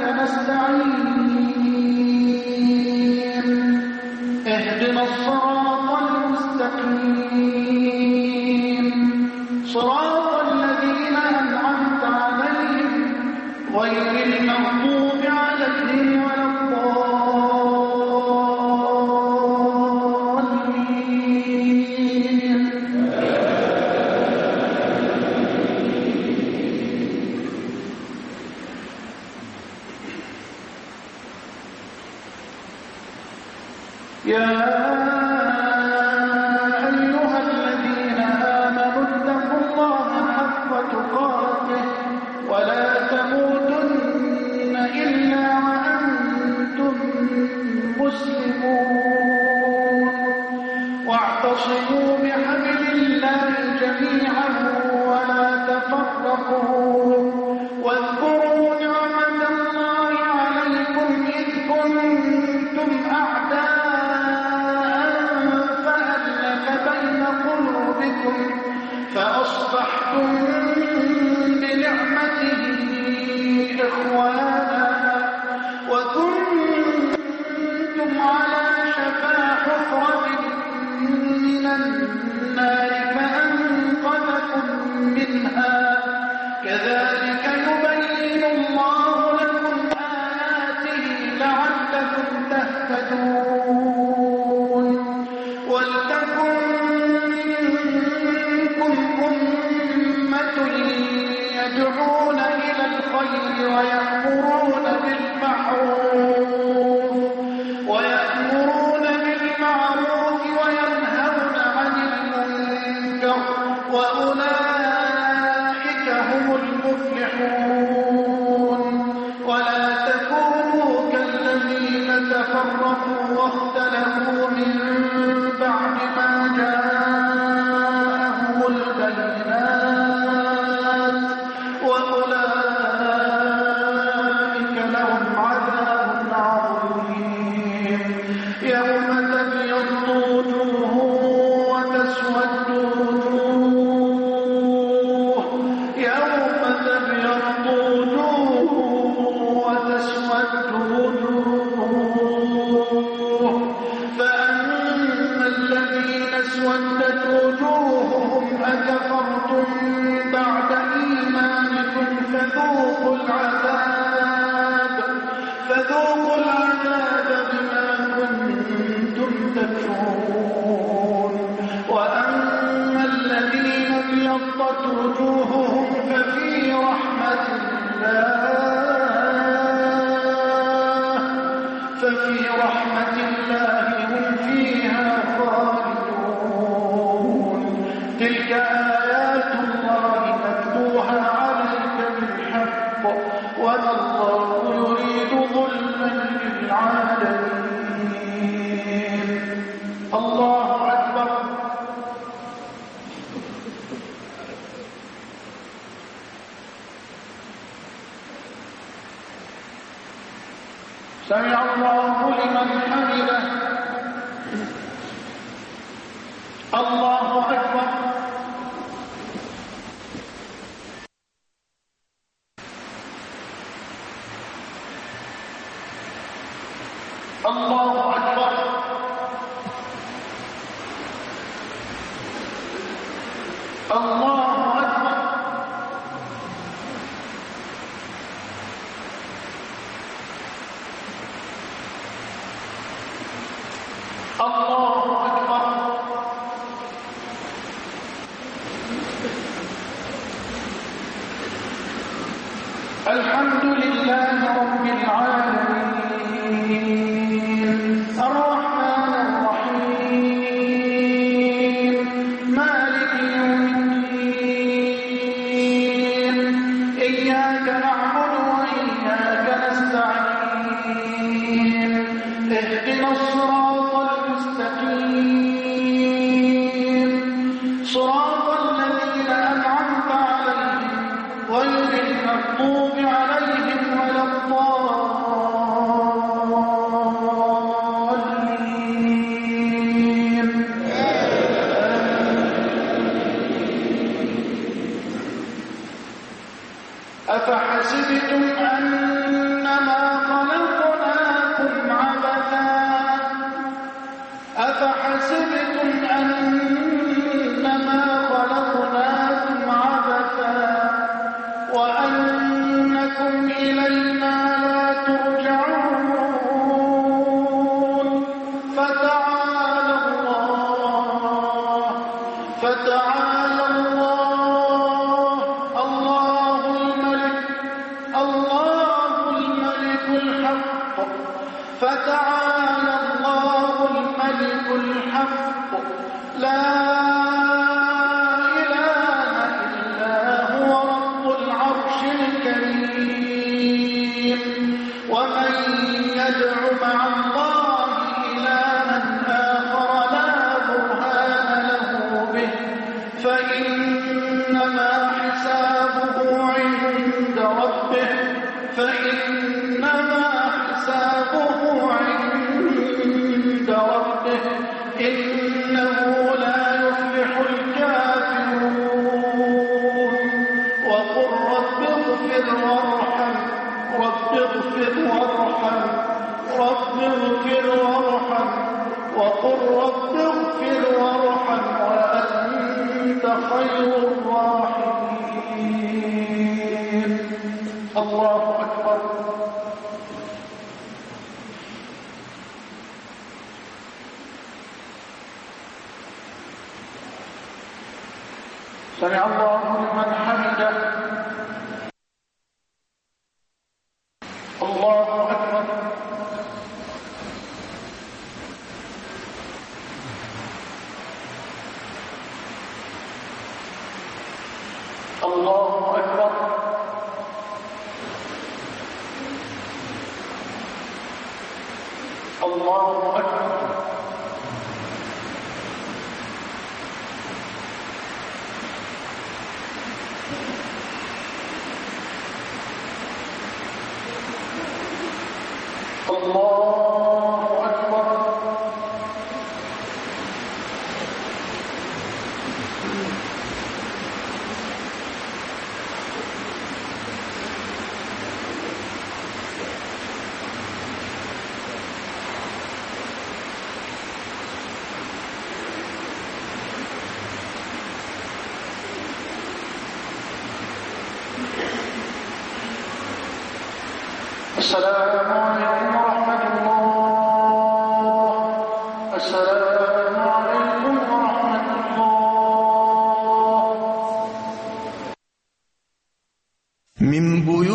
نستعين اهدنا الصراط المستقيم صراط الذين أنعمت عليهم غير المغضوب عليهم ولا الضالين. يا أيها الذين آمنوا اتقوا الله حق تقاته ولا تموتن إلا وأنتم مسلمون واعتصموا بحبل الله جميعا ولا تفرقوا واذكروا نعمة الله عليكم إذ كنتم أعداء فأصبحتم بنعمته إخوانا وكنتم على شفا حفرة من النار فأنقذكم منها كذلك يبين الله لكم آياته لعلكم تهتدون. ولتكن أمة يدعون إلى الخير ويأمرون بالمعروف وينهون عن المنكر وأولئك هم المفلحون. ولا تكونوا كالذين تفرقوا واختلفوا من بعد ما جاءهم البينات وأولئك لهم عذاب عظيم. يوم تبيض وجوه وتسود وجوه فأما الذين اسودت وجوههم أكفرتم بعد إيمانكم فذوقوا العذاب بما كنتم تكفرون. وأما الذين ابيضت وجوههم ففي رحمة الله هم فيها خالدون. تلك آيات الله نتلوها عليك بالحق وما الله يريد ظلما للعالمين. الله أكبر. سمع الله لمن حمده. الله أكبر. الله أكبر. الله أكبر. الله أكبر. الحمد لله رب العالمين الرحمن الرحيم مالك يوم الدين إياك نعبد وإياك نستعين اهدنا الصراط المستقيم صراط الذين أنعمت عليهم غير المغضوب عليهم ولا الضالين. أفحسبتم أفحسبتم أنما خلقناكم عبثا وأنكم إلينا لا ترجعون فتعالى الله الملك الحق فتعالى الله الملك الحق لا إله إلا هو رب العرش الكريم ومن يدع مع الله إلها آخر لا برهان له به فإنما حسابه عند ربه إنه لا يفلح الكافرون وقل رب اغفر وارحم وقل رب اغفر وارحم وأنت خير الراحمين. الله أكبر. سمع الله لمن حمده. الله أكبر. الله أكبر. الله أكبر. الله أكبر. السلام عليكم ورحمة الله. السلام عليكم ورحمة الله.
من بيوت